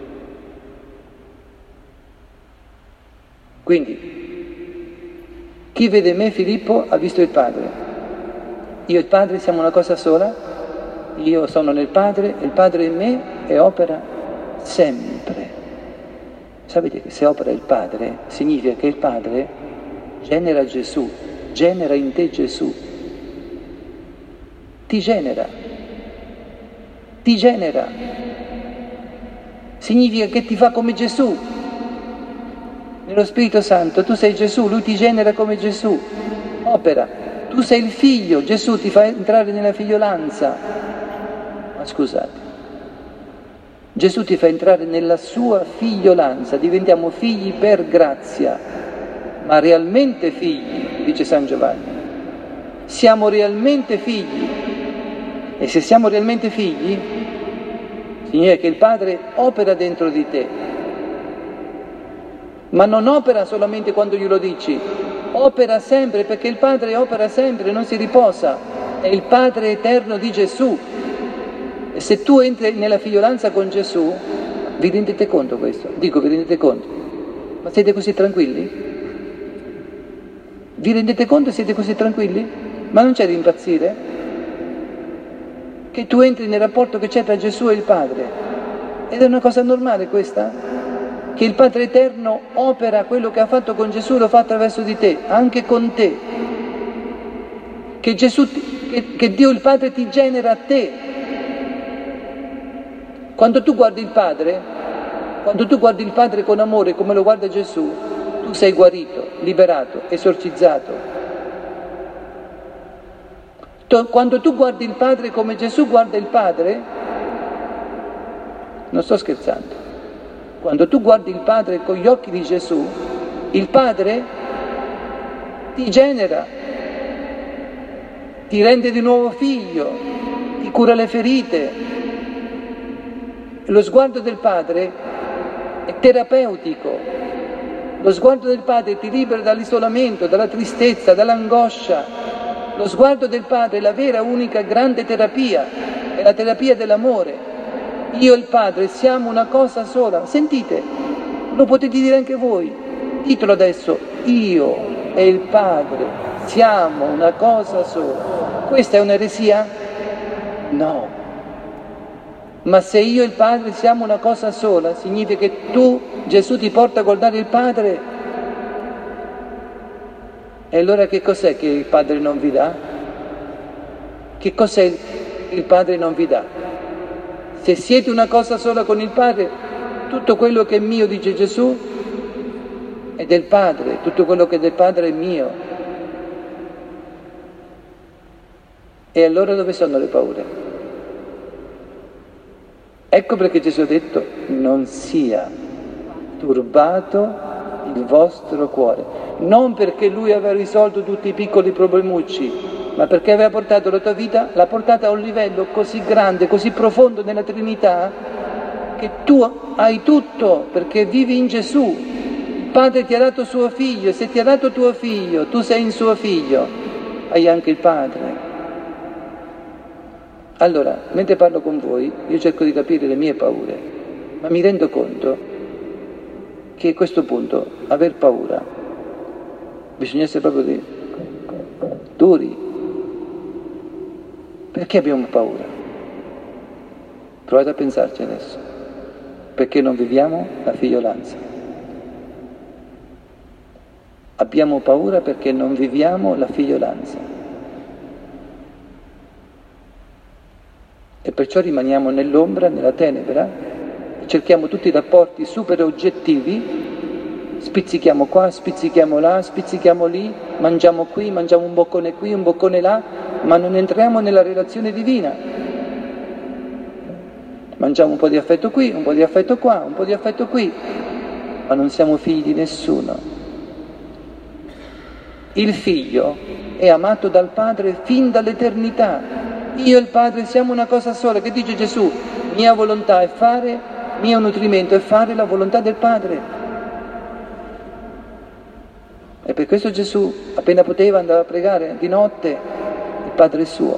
Quindi, chi vede me, Filippo, ha visto il Padre. Io e il Padre siamo una cosa sola, io sono nel Padre, il Padre in me e opera sempre. Sapete che se opera il Padre, significa che il Padre genera Gesù, genera in te Gesù, ti genera, significa che ti fa come Gesù. Nello Spirito Santo tu sei Gesù, Lui ti genera come Gesù, opera. Tu sei il figlio, Gesù ti fa entrare nella figliolanza. Ma scusate, Gesù ti fa entrare nella sua figliolanza, diventiamo figli per grazia, ma realmente figli, dice San Giovanni. Siamo realmente figli. E se siamo realmente figli, significa che il Padre opera dentro di te. Ma non opera solamente quando glielo dici, opera sempre, perché il Padre opera sempre, non si riposa, è il Padre eterno di Gesù. E se tu entri nella figliolanza con Gesù, vi rendete conto questo? Dico, vi rendete conto? Ma siete così tranquilli? Vi rendete conto e siete così tranquilli? Ma non c'è da impazzire? Che tu entri nel rapporto che c'è tra Gesù e il Padre. Ed è una cosa normale questa? Che il Padre Eterno opera quello che ha fatto con Gesù, lo fa attraverso di te, anche con te. Che Dio il Padre ti genera a te. Quando tu guardi il Padre con amore come lo guarda Gesù, tu sei guarito, liberato, esorcizzato. Quando tu guardi il Padre come Gesù guarda il Padre, non sto scherzando, quando tu guardi il Padre con gli occhi di Gesù, il Padre ti genera, ti rende di nuovo figlio, ti cura le ferite. Lo sguardo del Padre è terapeutico, lo sguardo del Padre ti libera dall'isolamento, dalla tristezza, dall'angoscia. Lo sguardo del Padre è la vera, unica, grande terapia, è la terapia dell'amore. Io e il Padre siamo una cosa sola. Sentite, lo potete dire anche voi. Ditelo adesso, io e il Padre siamo una cosa sola. Questa è un'eresia? No. Ma se io e il Padre siamo una cosa sola, significa che Gesù ti porta a guardare il Padre. E allora che cos'è che il Padre non vi dà? Che cos'è il Padre non vi dà? Se siete una cosa sola con il Padre, tutto quello che è mio, dice Gesù, è del Padre, tutto quello che è del Padre è mio. E allora dove sono le paure? Ecco perché Gesù ha detto, non sia turbato il vostro cuore. Non perché Lui aveva risolto tutti i piccoli problemucci, ma perché aveva portato la tua vita, l'ha portata a un livello così grande, così profondo nella Trinità, che tu hai tutto, perché vivi in Gesù. Il Padre ti ha dato suo figlio, e se ti ha dato tuo figlio, tu sei in suo figlio, hai anche il Padre. Allora, mentre parlo con voi, io cerco di capire le mie paure, ma mi rendo conto che a questo punto, aver paura, bisogna essere proprio duri. Perché abbiamo paura? Provate a pensarci adesso. Perché non viviamo la figliolanza. Abbiamo paura perché non viviamo la figliolanza. E perciò rimaniamo nell'ombra, nella tenebra, e cerchiamo tutti i rapporti super oggettivi, spizzichiamo qua, spizzichiamo là, spizzichiamo lì, mangiamo qui, mangiamo un boccone qui, un boccone là, ma non entriamo nella relazione divina. Mangiamo un po' di affetto qui, un po' di affetto qua, un po' di affetto qui, ma non siamo figli di nessuno. Il figlio è amato dal Padre fin dall'eternità. Io e il Padre siamo una cosa sola. Che dice Gesù? Mia volontà è fare, mio nutrimento è fare la volontà del Padre. E per questo Gesù, appena poteva, andava a pregare di notte, il Padre è suo.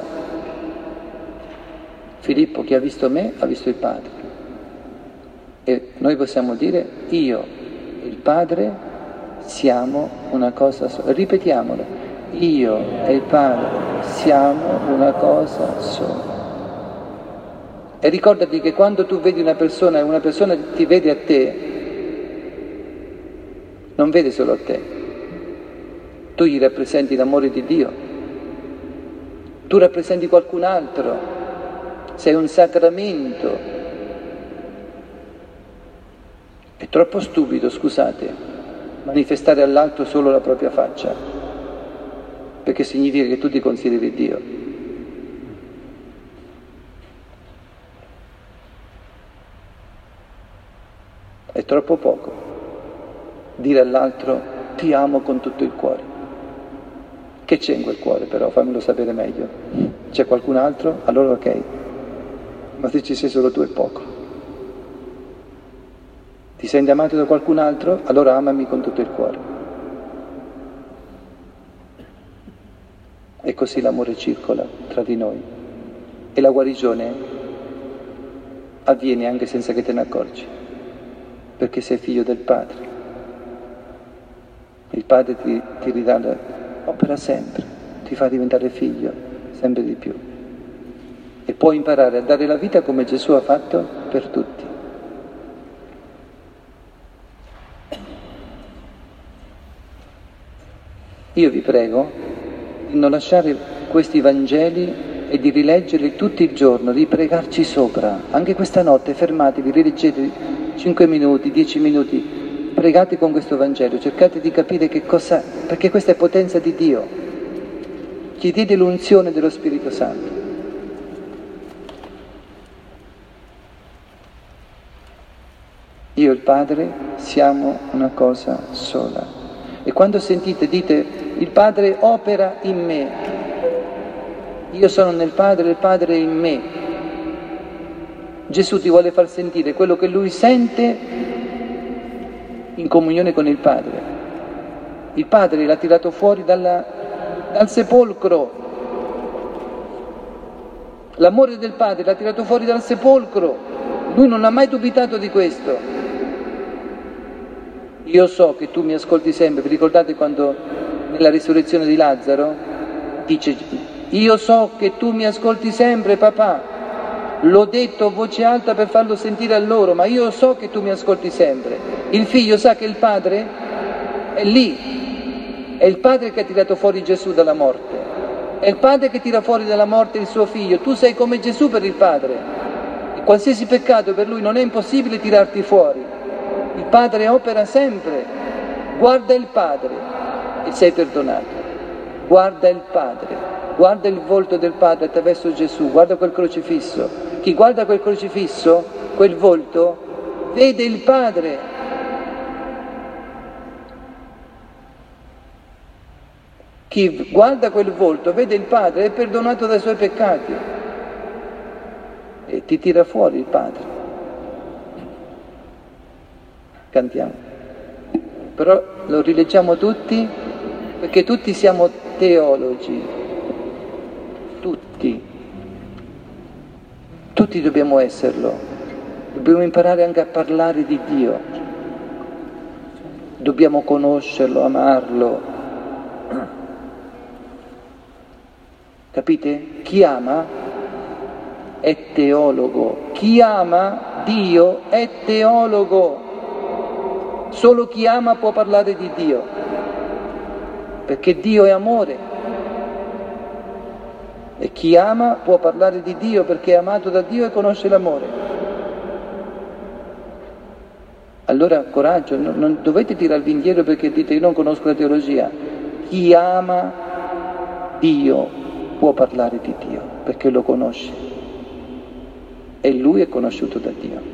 Filippo, chi ha visto me, ha visto il Padre. E noi possiamo dire, io e il Padre siamo una cosa sola. Ripetiamolo. Io e il Padre siamo una cosa sola. E ricordati che quando tu vedi una persona e una persona ti vede a te, non vede solo a te. Tu gli rappresenti l'amore di Dio. Tu rappresenti qualcun altro. Sei un sacramento. È troppo stupido, scusate, manifestare all'altro solo la propria faccia, perché significa che tu ti consideri Dio. È troppo poco dire all'altro ti amo con tutto il cuore. Che c'è in quel cuore però? Fammelo sapere meglio. C'è qualcun altro? Allora ok. Ma se ci sei solo tu è poco. Ti senti amato da qualcun altro? Allora amami con tutto il cuore. E così l'amore circola tra di noi. E la guarigione avviene anche senza che te ne accorgi, perché sei figlio del Padre. Il Padre ti ridà, opera sempre, ti fa diventare figlio, sempre di più. E puoi imparare a dare la vita come Gesù ha fatto per tutti. Io vi prego di non lasciare questi Vangeli e di rileggerli tutto il giorno, di pregarci sopra. Anche questa notte fermatevi, rileggete 5 minuti, 10 minuti, pregate con questo Vangelo, cercate di capire che cosa, perché questa è potenza di Dio. Chiedete l'unzione dello Spirito Santo. Io e il Padre siamo una cosa sola. E quando sentite, dite, il Padre opera in me. Io sono nel Padre, il Padre è in me. Gesù ti vuole far sentire quello che Lui sente in comunione con il Padre. Il Padre l'ha tirato fuori dal sepolcro. L'amore del Padre l'ha tirato fuori dal sepolcro. Lui non ha mai dubitato di questo. Io so che tu mi ascolti sempre. Vi ricordate quando nella risurrezione di Lazzaro dice: io so che tu mi ascolti sempre, papà. L'ho detto a voce alta per farlo sentire a loro, ma io so che tu mi ascolti sempre. Il figlio sa che il Padre è lì. È il Padre che ha tirato fuori Gesù dalla morte. È il Padre che tira fuori dalla morte il suo figlio. Tu sei come Gesù per il Padre. E qualsiasi peccato per Lui non è impossibile tirarti fuori. Il Padre opera sempre. Guarda il Padre e sei perdonato. Guarda il Padre. Guarda il volto del Padre attraverso Gesù. Guarda quel crocifisso. Chi guarda quel crocifisso, quel volto, vede il Padre. Chi guarda quel volto, vede il Padre, è perdonato dai suoi peccati. E ti tira fuori il Padre. Cantiamo. Però lo rileggiamo tutti, perché tutti siamo teologi. Tutti dobbiamo esserlo. Dobbiamo imparare anche a parlare di Dio. Dobbiamo conoscerlo, amarlo. Capite? Chi ama è teologo. Chi ama Dio è teologo. Solo chi ama può parlare di Dio. Perché Dio è amore. E chi ama può parlare di Dio perché è amato da Dio e conosce l'amore. Allora coraggio, non dovete tirarvi indietro perché dite io non conosco la teologia. Chi ama Dio può parlare di Dio perché lo conosce. E Lui è conosciuto da Dio.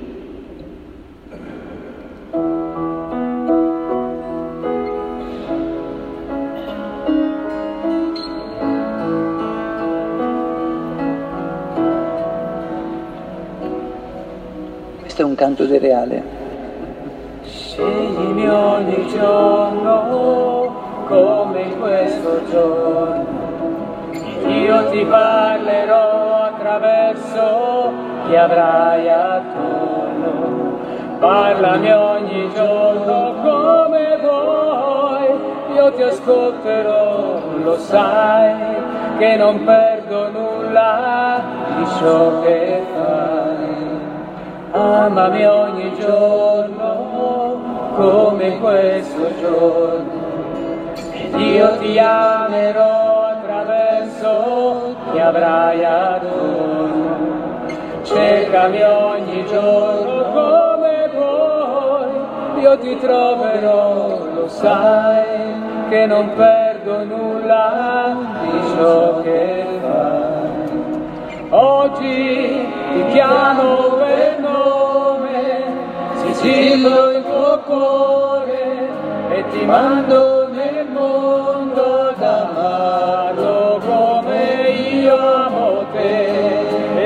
Questo è un canto del reale. Sceglimi ogni giorno come in questo giorno. Io ti parlerò attraverso chi avrai attorno. Parlami ogni giorno come vuoi, io ti ascolterò, lo sai che non perdo nulla di ciò che fai. Amami ogni giorno come in questo giorno, ed io ti amerò attraverso chi avrai attorno. Cercami ogni giorno come vuoi, io ti troverò, lo sai che non perdo nulla di ciò che fai. Oggi ti chiamo per nome, sigillo il tuo cuore e ti mando nel mondo ad amarlo come io amo te.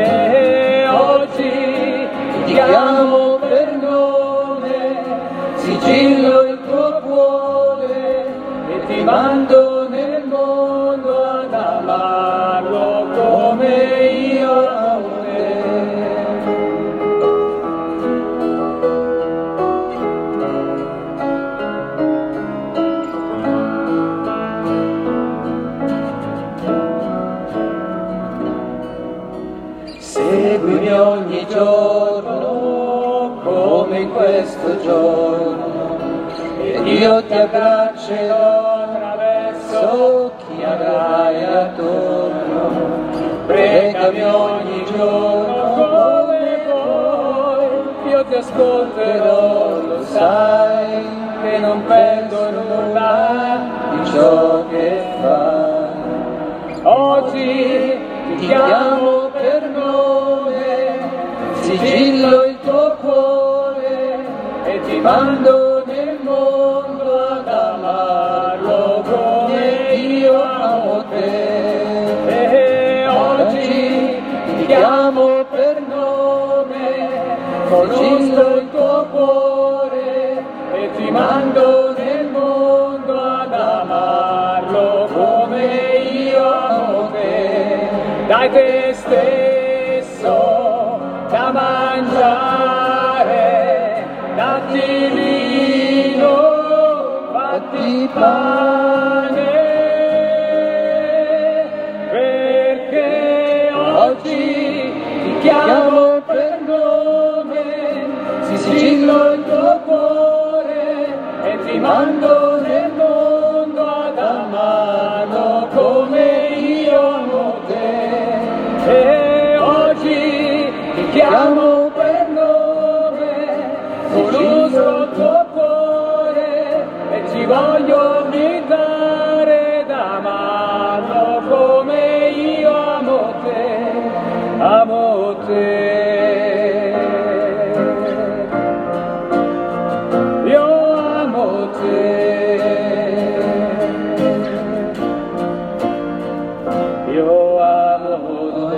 Ti chiamo per nome, sigillo il tuo cuore e ti mando nel mondo ad amarlo come io amo te. Seguimi ogni giorno come in questo giorno, ed io ti abbraccerò attraverso chi avrai attorno. Pregami ogni giorno come vuoi, io ti ascolterò, lo sai che non perdo nulla di ciò che fai. Oggi ti chiamo per nome, sigillo il tuo cuore e ti mando nel mondo ad amarlo come io amo te. E oggi ti chiamo per nome, conosco il tuo cuore e ti mando nel mondo ad amarlo come io amo te. Dai te stesso da mangiare, datti vino, fatti pane, perché oggi ti chiamo per nome, sigillo il tuo cuore e ti mando nel mondo ad amarlo come io amo te. E oggi ti chiamo per nome, conosco il tuo cuore e ci voglio abitare ad amarlo come io amo te, amo te. Io amo te. Io amo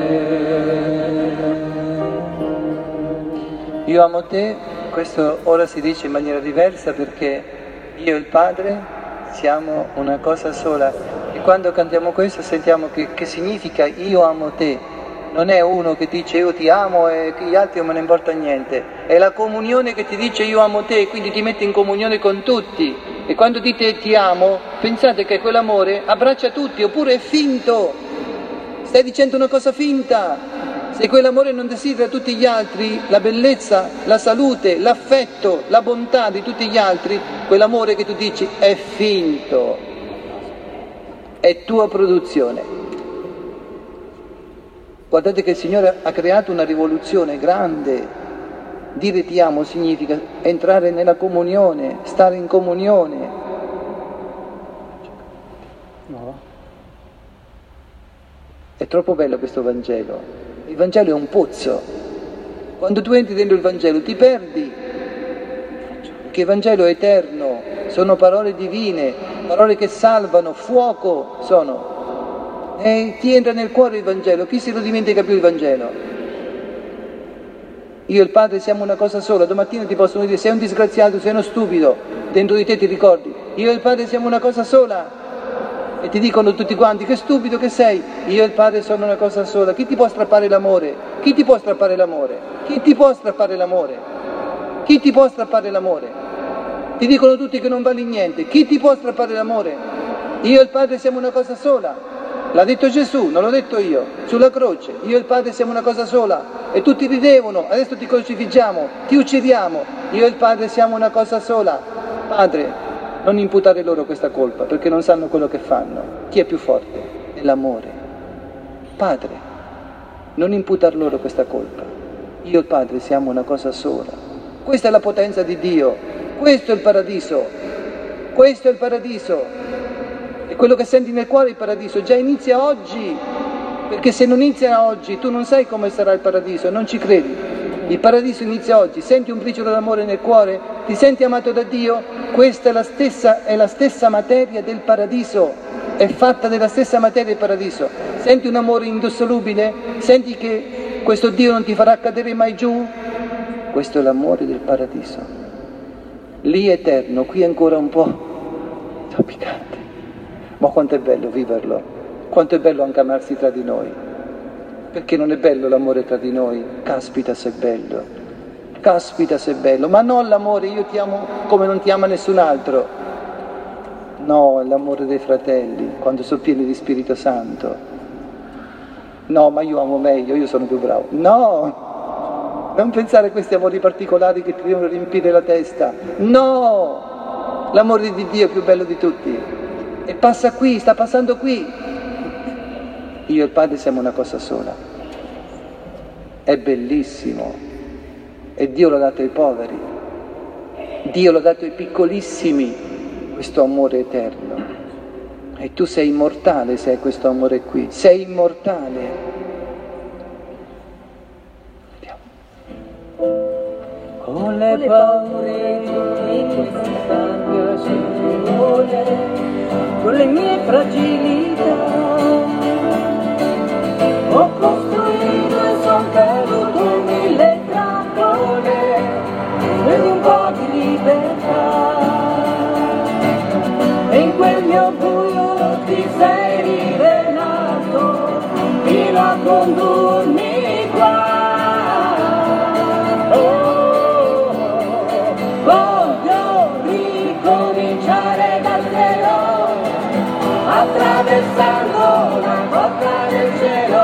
te. Io amo te, questo ora si dice in maniera diversa perché io e il Padre siamo una cosa sola. E quando cantiamo questo sentiamo che significa io amo te. Non è uno che dice io ti amo e gli altri non me ne importa niente. È la comunione che ti dice io amo te, quindi ti mette in comunione con tutti. E quando dite ti amo, pensate che quell'amore abbraccia tutti, oppure è finto. Stai dicendo una cosa finta. Se quell'amore non desidera tutti gli altri, la bellezza, la salute, l'affetto, la bontà di tutti gli altri, quell'amore che tu dici è finto, è tua produzione. Guardate che il Signore ha creato una rivoluzione grande. Dire ti amo significa entrare nella comunione, stare in comunione. No. È troppo bello questo Vangelo. Il Vangelo è un pozzo. Quando tu entri dentro il Vangelo ti perdi, perché il Vangelo è eterno, sono parole divine, parole che salvano, fuoco sono. E ti entra nel cuore il Vangelo, chi se lo dimentica più il Vangelo? Io e il Padre siamo una cosa sola. Domattina ti possono dire sei un disgraziato, sei uno stupido, dentro di te ti ricordi, io e il Padre siamo una cosa sola. E ti dicono tutti quanti, che stupido che sei, io e il Padre sono una cosa sola. Chi ti può strappare l'amore? Chi ti può strappare l'amore? Chi ti può strappare l'amore? Chi ti può strappare l'amore? Ti dicono tutti che non vali niente, chi ti può strappare l'amore? Io e il Padre siamo una cosa sola. L'ha detto Gesù, non l'ho detto io, sulla croce. Io e il Padre siamo una cosa sola. E tutti ridevano, adesso ti crocifiggiamo, ti uccidiamo. Io e il Padre siamo una cosa sola. Padre, non imputare loro questa colpa, perché non sanno quello che fanno. Chi è più forte? È l'amore. Padre, non imputar loro questa colpa. Io e il Padre siamo una cosa sola. Questa è la potenza di Dio. Questo è il paradiso. Questo è il paradiso. E quello che senti nel cuore è il paradiso. Già inizia oggi. Perché se non inizia oggi, tu non sai come sarà il paradiso, non ci credi. Il paradiso inizia oggi, senti un briciolo d'amore nel cuore, ti senti amato da Dio, questa è la stessa materia del paradiso, è fatta della stessa materia del paradiso. Senti un amore indissolubile? Senti che questo Dio non ti farà cadere mai giù? Questo è l'amore del paradiso. Lì è eterno, qui è ancora un po' zoppicante. Ma quanto è bello viverlo, quanto è bello anche amarsi tra di noi. Perché non è bello l'amore tra di noi? Caspita se è bello, caspita se è bello, ma non l'amore io ti amo come non ti ama nessun altro, no, è l'amore dei fratelli, quando sono pieni di Spirito Santo, no, ma io amo meglio, io sono più bravo, no, non pensare a questi amori particolari che ti devono riempire la testa, no, l'amore di Dio è più bello di tutti, e passa qui, sta passando qui. Io e il Padre siamo una cosa sola. È bellissimo. E Dio l'ha dato ai poveri. Dio l'ha dato ai piccolissimi, questo amore eterno. E tu sei immortale se hai questo amore qui. Sei immortale. Andiamo. Con le paure di questi sangue Signore, con le mie fragilità, ho costruito e son caduto 1000 trappole, vedi un po' di libertà. E in quel mio buio ti sei rivelato, fino a condurmi qua. Voglio ricominciare da zero, attraversando la porta del cielo.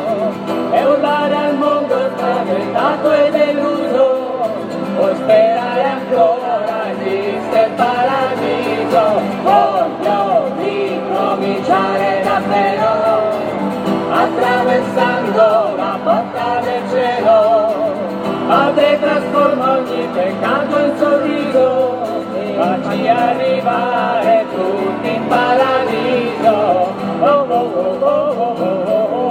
Spaventato e deluso, puoi sperare ancora, esiste il paradiso. Voglio ricominciare davvero, attraversando la porta del cielo. Padre, trasforma ogni peccato in sorriso, facci arrivare tutti in paradiso. Oh, oh, oh, oh, oh, oh.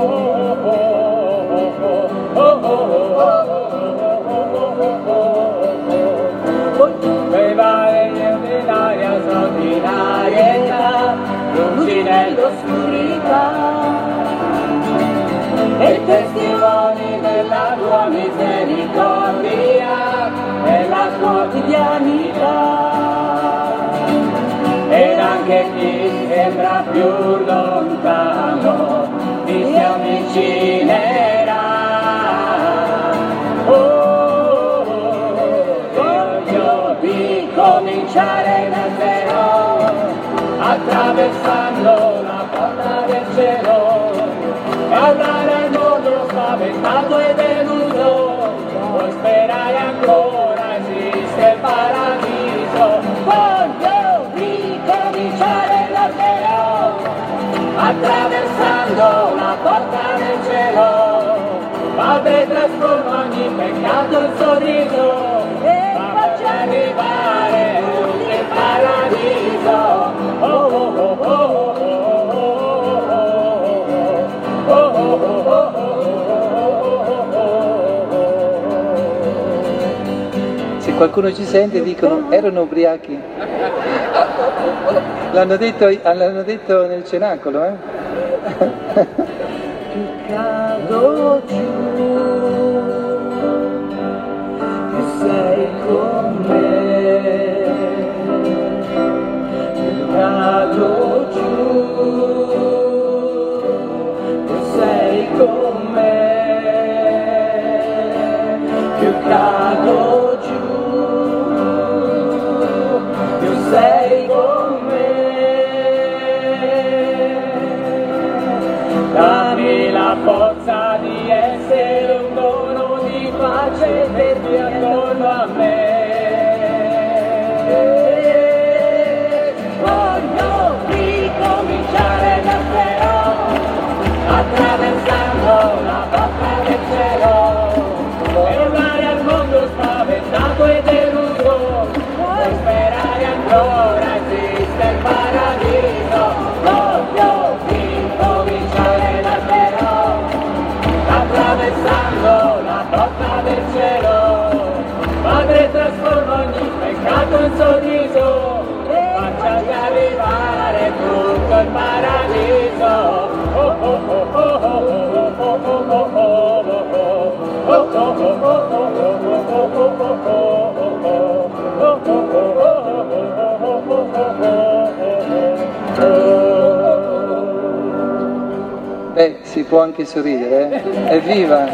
Luci nell'oscurità e testimoni della tua misericordia nella quotidianità, ed anche chi sembra più lontano ti si avvicinerà. Voglio ricominciare da zero, attraversando la porta del cielo, e andare al mondo spaventato e deluso, puoi sperare ancora, esiste il paradiso. Voglio ricominciare da zero, attraversando la porta del cielo. Padre, trasforma ogni peccato in sorriso, e facci arrivare il paradiso. Se qualcuno ci sente dicono erano ubriachi. L'hanno detto nel cenacolo, Cado giù può anche sorridere, è viva.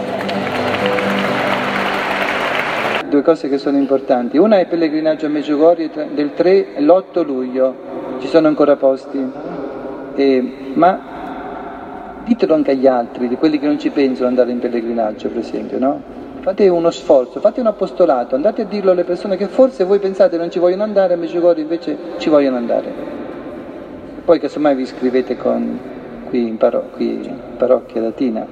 Due cose che sono importanti. Una è il pellegrinaggio a Medjugorje del 3 e l'8 luglio, ci sono ancora posti. Ma ditelo anche agli altri, di quelli che non ci pensano ad andare in pellegrinaggio, per esempio, no? Fate uno sforzo, fate un apostolato, andate a dirlo alle persone che forse voi pensate non ci vogliono andare, a Medjugorje invece ci vogliono andare. Poi casomai vi iscrivete qui in parrocchia latina.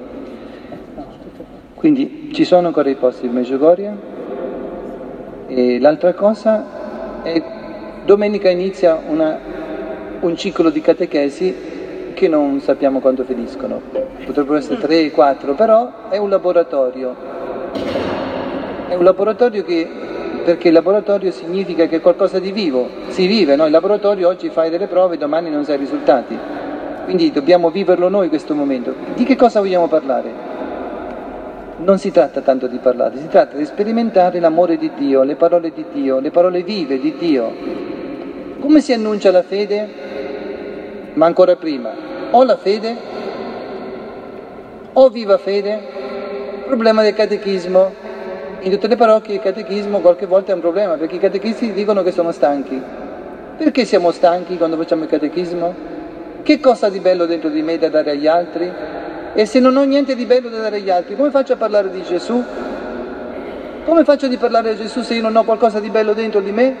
Quindi ci sono ancora i posti in Medjugorje. E l'altra cosa è domenica inizia un ciclo di catechesi che non sappiamo quando finiscono. Potrebbero essere 3 o 4, però è un laboratorio. È un laboratorio perché il laboratorio significa che è qualcosa di vivo, si vive, no? Il laboratorio oggi fai delle prove, domani non sai i risultati, quindi dobbiamo viverlo noi questo momento. Di che cosa vogliamo parlare? Non si tratta tanto di parlare, si tratta di sperimentare l'amore di Dio, le parole di Dio, le parole vive di Dio. Come si annuncia la fede? Ma ancora prima, o la fede, o viva fede, problema del catechismo. In tutte le parrocchie il catechismo qualche volta è un problema, perché i catechisti dicono che sono stanchi. Perché siamo stanchi quando facciamo il catechismo? Che cosa di bello dentro di me da dare agli altri? E se non ho niente di bello da dare agli altri, come faccio a parlare di Gesù? Come faccio di parlare di Gesù se io non ho qualcosa di bello dentro di me?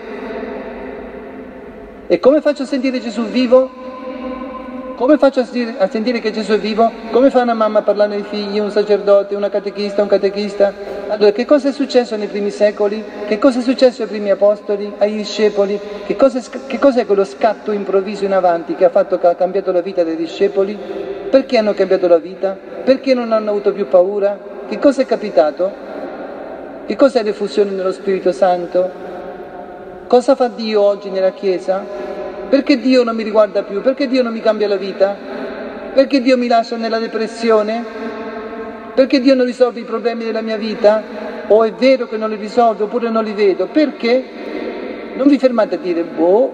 E come faccio a sentire Gesù vivo? Come faccio a sentire che Gesù è vivo? Come fa una mamma a parlare ai figli, un sacerdote, una catechista, un catechista? Allora, che cosa è successo nei primi secoli? Che cosa è successo ai primi apostoli, ai discepoli? Che cos'è quello scatto improvviso in avanti che ha cambiato la vita dei discepoli? Perché hanno cambiato la vita? Perché non hanno avuto più paura? Che cosa è capitato? Che cos'è l'effusione dello Spirito Santo? Cosa fa Dio oggi nella Chiesa? Perché Dio non mi riguarda più? Perché Dio non mi cambia la vita? Perché Dio mi lascia nella depressione? Perché Dio non risolve i problemi della mia vita? O è vero che non li risolve oppure non li vedo? Perché? Non vi fermate a dire,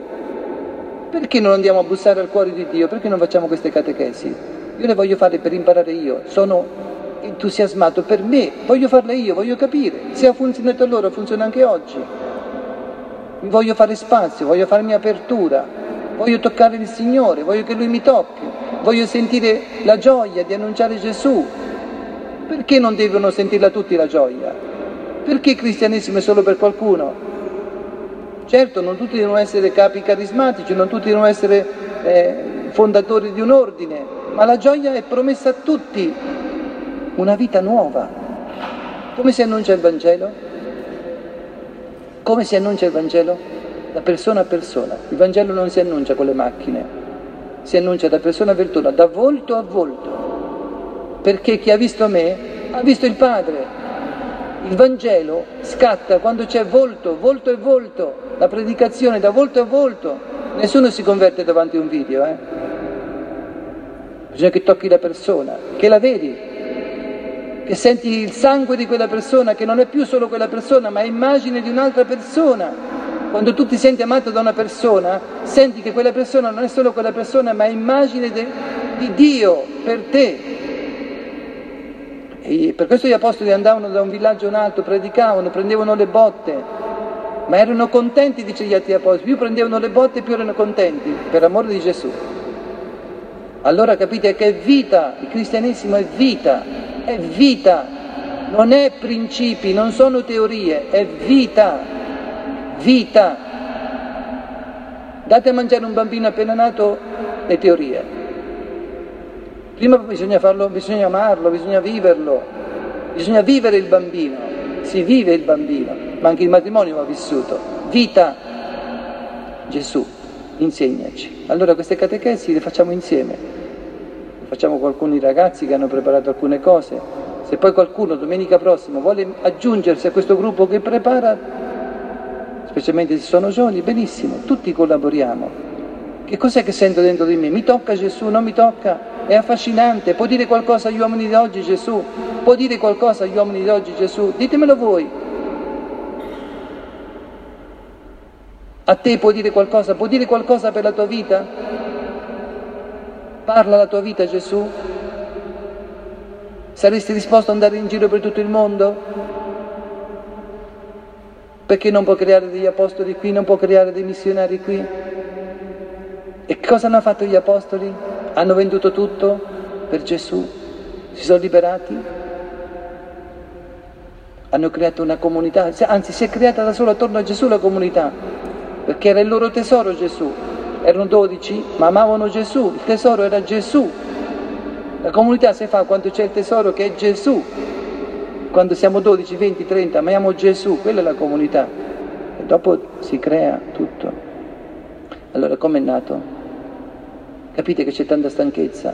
perché non andiamo a bussare al cuore di Dio? Perché non facciamo queste catechesi? Io le voglio fare per imparare io, sono entusiasmato per me, voglio farle io, voglio capire. Se ha funzionato allora, funziona anche oggi. Voglio fare spazio, voglio farmi apertura. Voglio toccare il Signore, voglio che Lui mi tocchi, voglio sentire la gioia di annunciare Gesù. Perché non devono sentirla tutti la gioia? Perché il cristianesimo è solo per qualcuno? Certo, non tutti devono essere capi carismatici, non tutti devono essere fondatori di un ordine, ma la gioia è promessa a tutti, una vita nuova. Come si annuncia il Vangelo? Come si annuncia il Vangelo? Da persona a persona. Il Vangelo non si annuncia con le macchine, si annuncia da persona a persona, da volto a volto, perché chi ha visto me ha visto il Padre. Il Vangelo scatta quando c'è volto e volto, la predicazione da volto a volto. Nessuno si converte davanti a un video, Bisogna che tocchi la persona, che la vedi, che senti il sangue di quella persona, che non è più solo quella persona, ma è immagine di un'altra persona. Quando tu ti senti amato da una persona, senti che quella persona non è solo quella persona, ma è immagine di Dio per te. E per questo gli apostoli andavano da un villaggio a un altro, predicavano, prendevano le botte, ma erano contenti, dice gli altri apostoli, più prendevano le botte più erano contenti, per amore di Gesù. Allora capite che è vita, il cristianesimo è vita, non è principi, non sono teorie, è vita. Vita. Date a mangiare un bambino appena nato le teorie. Prima bisogna farlo, bisogna amarlo, bisogna viverlo, bisogna vivere il bambino, si vive il bambino, ma anche il matrimonio va vissuto. Vita. Gesù, insegnaci. Allora queste catechesi le facciamo insieme, le facciamo con alcuni ragazzi che hanno preparato alcune cose. Se poi qualcuno domenica prossima vuole aggiungersi a questo gruppo che prepara, specialmente se sono giovani, benissimo, tutti collaboriamo. Che cos'è che sento dentro di me? Mi tocca Gesù, non mi tocca? È affascinante, può dire qualcosa agli uomini di oggi Gesù? Può dire qualcosa agli uomini di oggi Gesù? Ditemelo voi. A te può dire qualcosa? Può dire qualcosa per la tua vita? Parla la tua vita Gesù? Saresti disposto ad andare in giro per tutto il mondo? Perché non può creare degli apostoli qui, non può creare dei missionari qui? E cosa hanno fatto gli apostoli? Hanno venduto tutto per Gesù? Si sono liberati? Hanno creato una comunità, anzi si è creata da solo attorno a Gesù la comunità, perché era il loro tesoro Gesù. Erano 12, ma amavano Gesù, il tesoro era Gesù. La comunità si fa quando c'è il tesoro che è Gesù. Quando siamo 12, 20, 30, amiamo Gesù, quella è la comunità. E dopo si crea tutto. Allora com'è nato? Capite che c'è tanta stanchezza?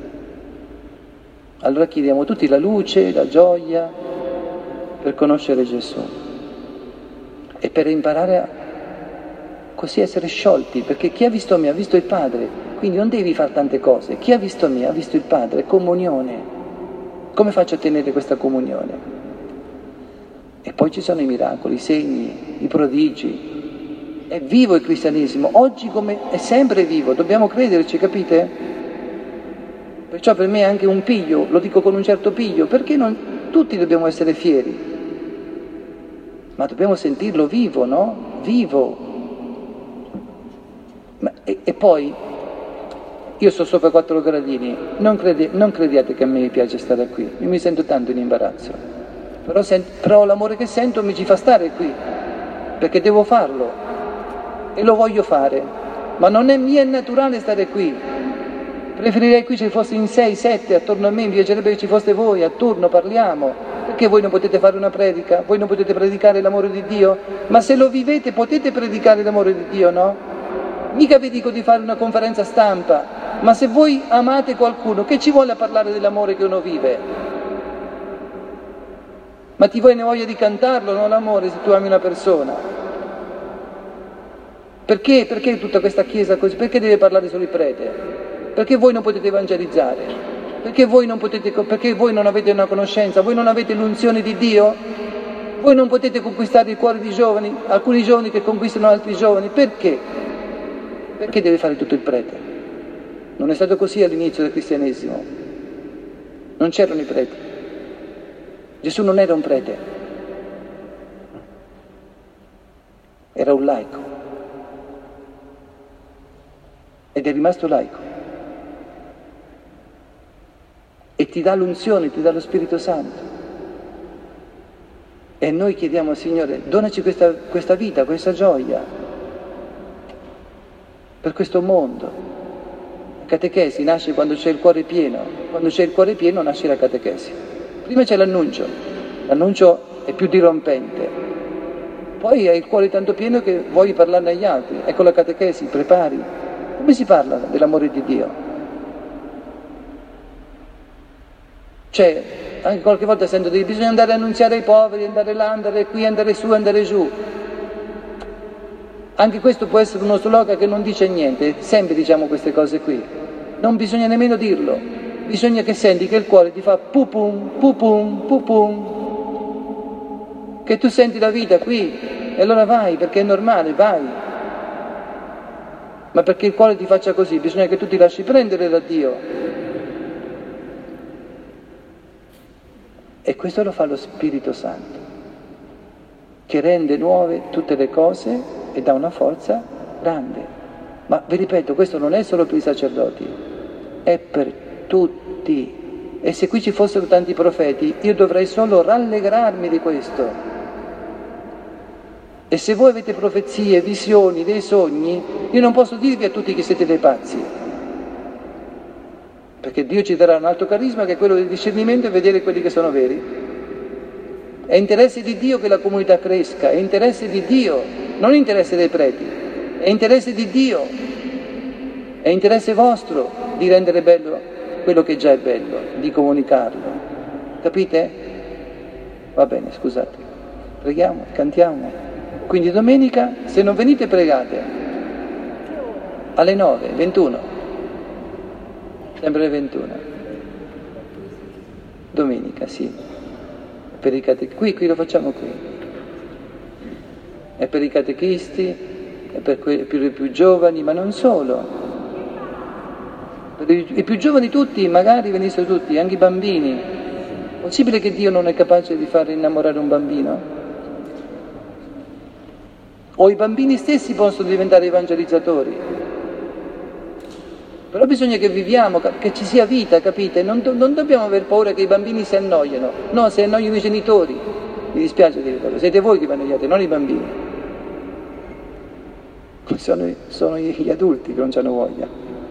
Allora chiediamo tutti la luce, la gioia, per conoscere Gesù. E per imparare a così essere sciolti, perché chi ha visto me ha visto il Padre. Quindi non devi fare tante cose. Chi ha visto me ha visto il Padre, comunione. Come faccio a tenere questa comunione? E poi ci sono i miracoli, i segni, i prodigi. È vivo il cristianesimo, oggi come è sempre vivo, dobbiamo crederci, capite? Perciò per me è anche un piglio, lo dico con un certo piglio, perché non tutti dobbiamo essere fieri, ma dobbiamo sentirlo vivo, no? Vivo. E poi, io sto sopra 4 gradini, non crediate che a me piace stare qui, io mi sento tanto in imbarazzo, però l'amore che sento mi ci fa stare qui, perché devo farlo, e lo voglio fare, ma non mi è naturale stare qui, preferirei qui ci fosse in 6, 7 attorno a me, mi piacerebbe che ci foste voi, a turno parliamo, perché voi non potete fare una predica, voi non potete predicare l'amore di Dio, ma se lo vivete potete predicare l'amore di Dio, no? Mica vi dico di fare una conferenza stampa, ma se voi amate qualcuno, che ci vuole a parlare dell'amore che uno vive? Ma ti vuoi ne voglia di cantarlo, no l'amore, se tu ami una persona? Perché? Perché tutta questa chiesa così? Perché deve parlare solo il prete? Perché voi non potete evangelizzare? Perché voi non avete una conoscenza? Voi non avete l'unzione di Dio? Voi non potete conquistare il cuore di giovani? Alcuni giovani che conquistano altri giovani? Perché? Perché deve fare tutto il prete? Non è stato così all'inizio del cristianesimo. Non c'erano i preti. Gesù non era un prete. Era un laico. Ed è rimasto laico. E ti dà l'unzione, ti dà lo Spirito Santo. E noi chiediamo al Signore, donaci questa vita, questa gioia per questo mondo. La catechesi nasce quando c'è il cuore pieno, quando c'è il cuore pieno nasce la catechesi. Prima c'è l'annuncio è più dirompente, poi hai il cuore tanto pieno che vuoi parlarne agli altri, ecco la catechesi, prepari. Come si parla dell'amore di Dio? Cioè, anche qualche volta sento dire bisogna andare a annunziare ai poveri, andare là, andare qui, andare su, andare giù. Anche questo può essere uno slogan che non dice niente, sempre diciamo queste cose qui. Non bisogna nemmeno dirlo, bisogna che senti che il cuore ti fa pupum, pupum, pupum. Che tu senti la vita qui e allora vai, perché è normale, vai. Ma perché il cuore ti faccia così, bisogna che tu ti lasci prendere da Dio. E questo lo fa lo Spirito Santo, che rende nuove tutte le cose e dà una forza grande. Ma vi ripeto, questo non è solo per i sacerdoti, è per tutti. E se qui ci fossero tanti profeti, io dovrei solo rallegrarmi di questo. E se voi avete profezie, visioni, dei sogni, io non posso dirvi a tutti che siete dei pazzi, perché Dio ci darà un altro carisma che è quello del discernimento e vedere quelli che sono veri. È interesse di Dio che la comunità cresca, è interesse di Dio, non interesse dei preti, è interesse di Dio, è interesse vostro di rendere bello quello che già è bello, di comunicarlo. Capite? Va bene, scusate. Preghiamo, cantiamo. Quindi domenica, se non venite pregate, alle 9, 21, sempre alle 21. Domenica, sì. Per i qui lo facciamo qui. È per i catechisti, è per i più giovani, ma non solo. Per i più giovani tutti, magari venissero tutti, anche i bambini. Possibile che Dio non è capace di far innamorare un bambino? O i bambini stessi possono diventare evangelizzatori. Però bisogna che viviamo, che ci sia vita, capite? Non dobbiamo aver paura che i bambini si annoiano. No, si annoiano i genitori. Mi dispiace dire, siete voi che vi annoiate, non i bambini. Sono gli adulti che non hanno voglia.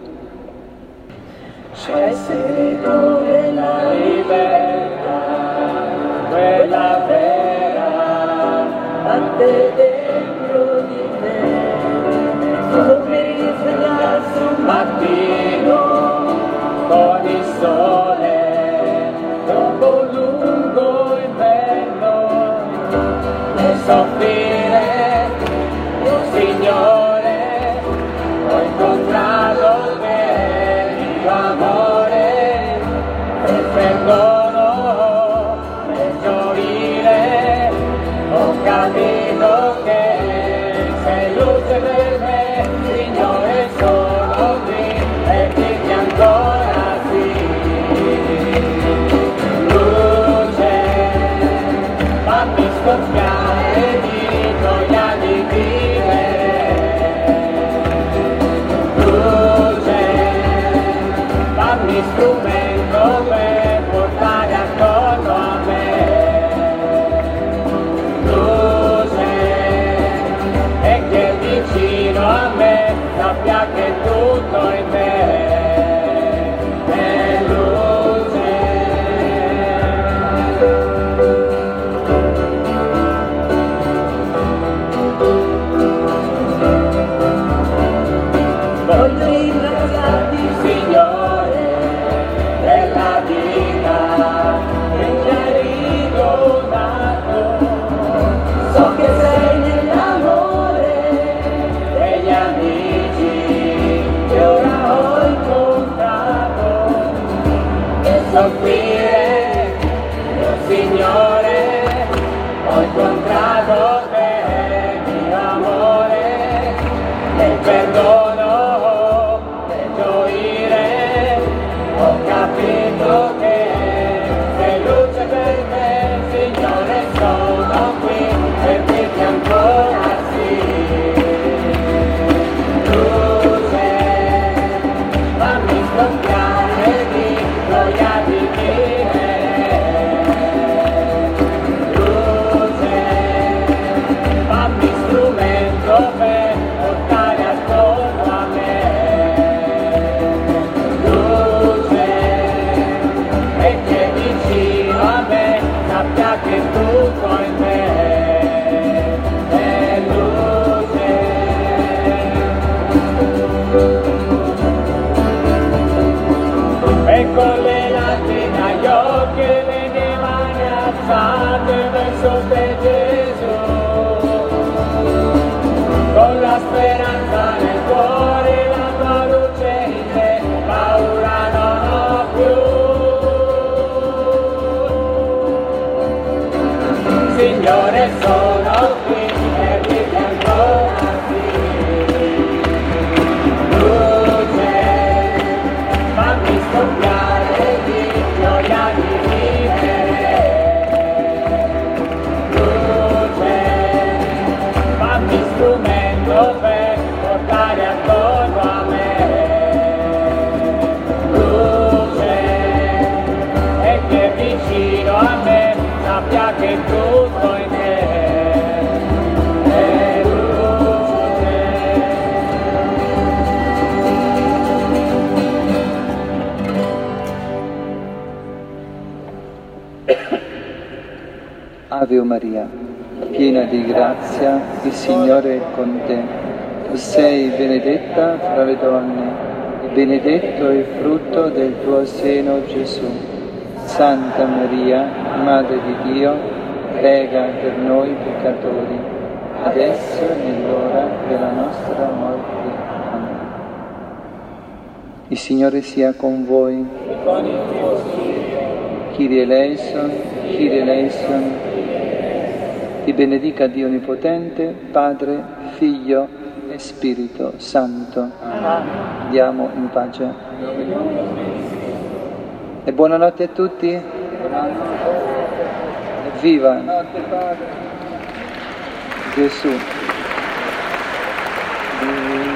C'è il segreto della libertà, quella vera, batte dentro di te. Scopri svegliarsi un mattino con il sole, dopo un lungo inverno, e soffrire, oh Signore, ho incontrato te, mio amore, per perdono, per gioire, ho capito che sei luce per me, Signore, sono qui e dirti ancora sì. Luce, fammi scoppiare di gioia di vivere. Luce, fammi strumento per portare attorno a me. Luce, e che vicino a me sappia che tutto in me è luce. Voglio ringraziarti, Signore, per la vita che mi hai ridonato. So che sei nell'amore degli amici che ora ho incontrato. E soffrire, mio Signore, ho incontrato te, mio amore, nel perdono, nel gioire, ho capito che sei luce per me, Signore, sono qui per dirti ancora sì. Luce, fammi scoppiare di gioia di vivere. Luce, fammi strumento per portare attorno a me. Luce, e che vicino a me sappia che tutto in me è luce. E con le lacrime agli occhi e le mani alzate verso te, Gesù, con la speranza nel cuore, la tua luce in me, paura non ho più. Signore, sono qui per dirti ancora sì. Luce, fammi scoppiare di gioia di vivere. Luce, fammi strumento per portare attorno a me. Luce, e che vicino a me sappia che tutto in me è luce. Ave Maria, piena di grazia, il Signore è con te. Tu sei benedetta fra le donne, e benedetto è il frutto del tuo seno, Gesù. Santa Maria, Madre di Dio, prega per noi peccatori, adesso e nell'ora della nostra morte. Amen. Il Signore sia con voi. Kyrie eleison, Kyrie eleison. Ti benedica Dio Onnipotente, Padre, Figlio e Spirito Santo. Andiamo in pace. E buonanotte a tutti. Evviva Gesù.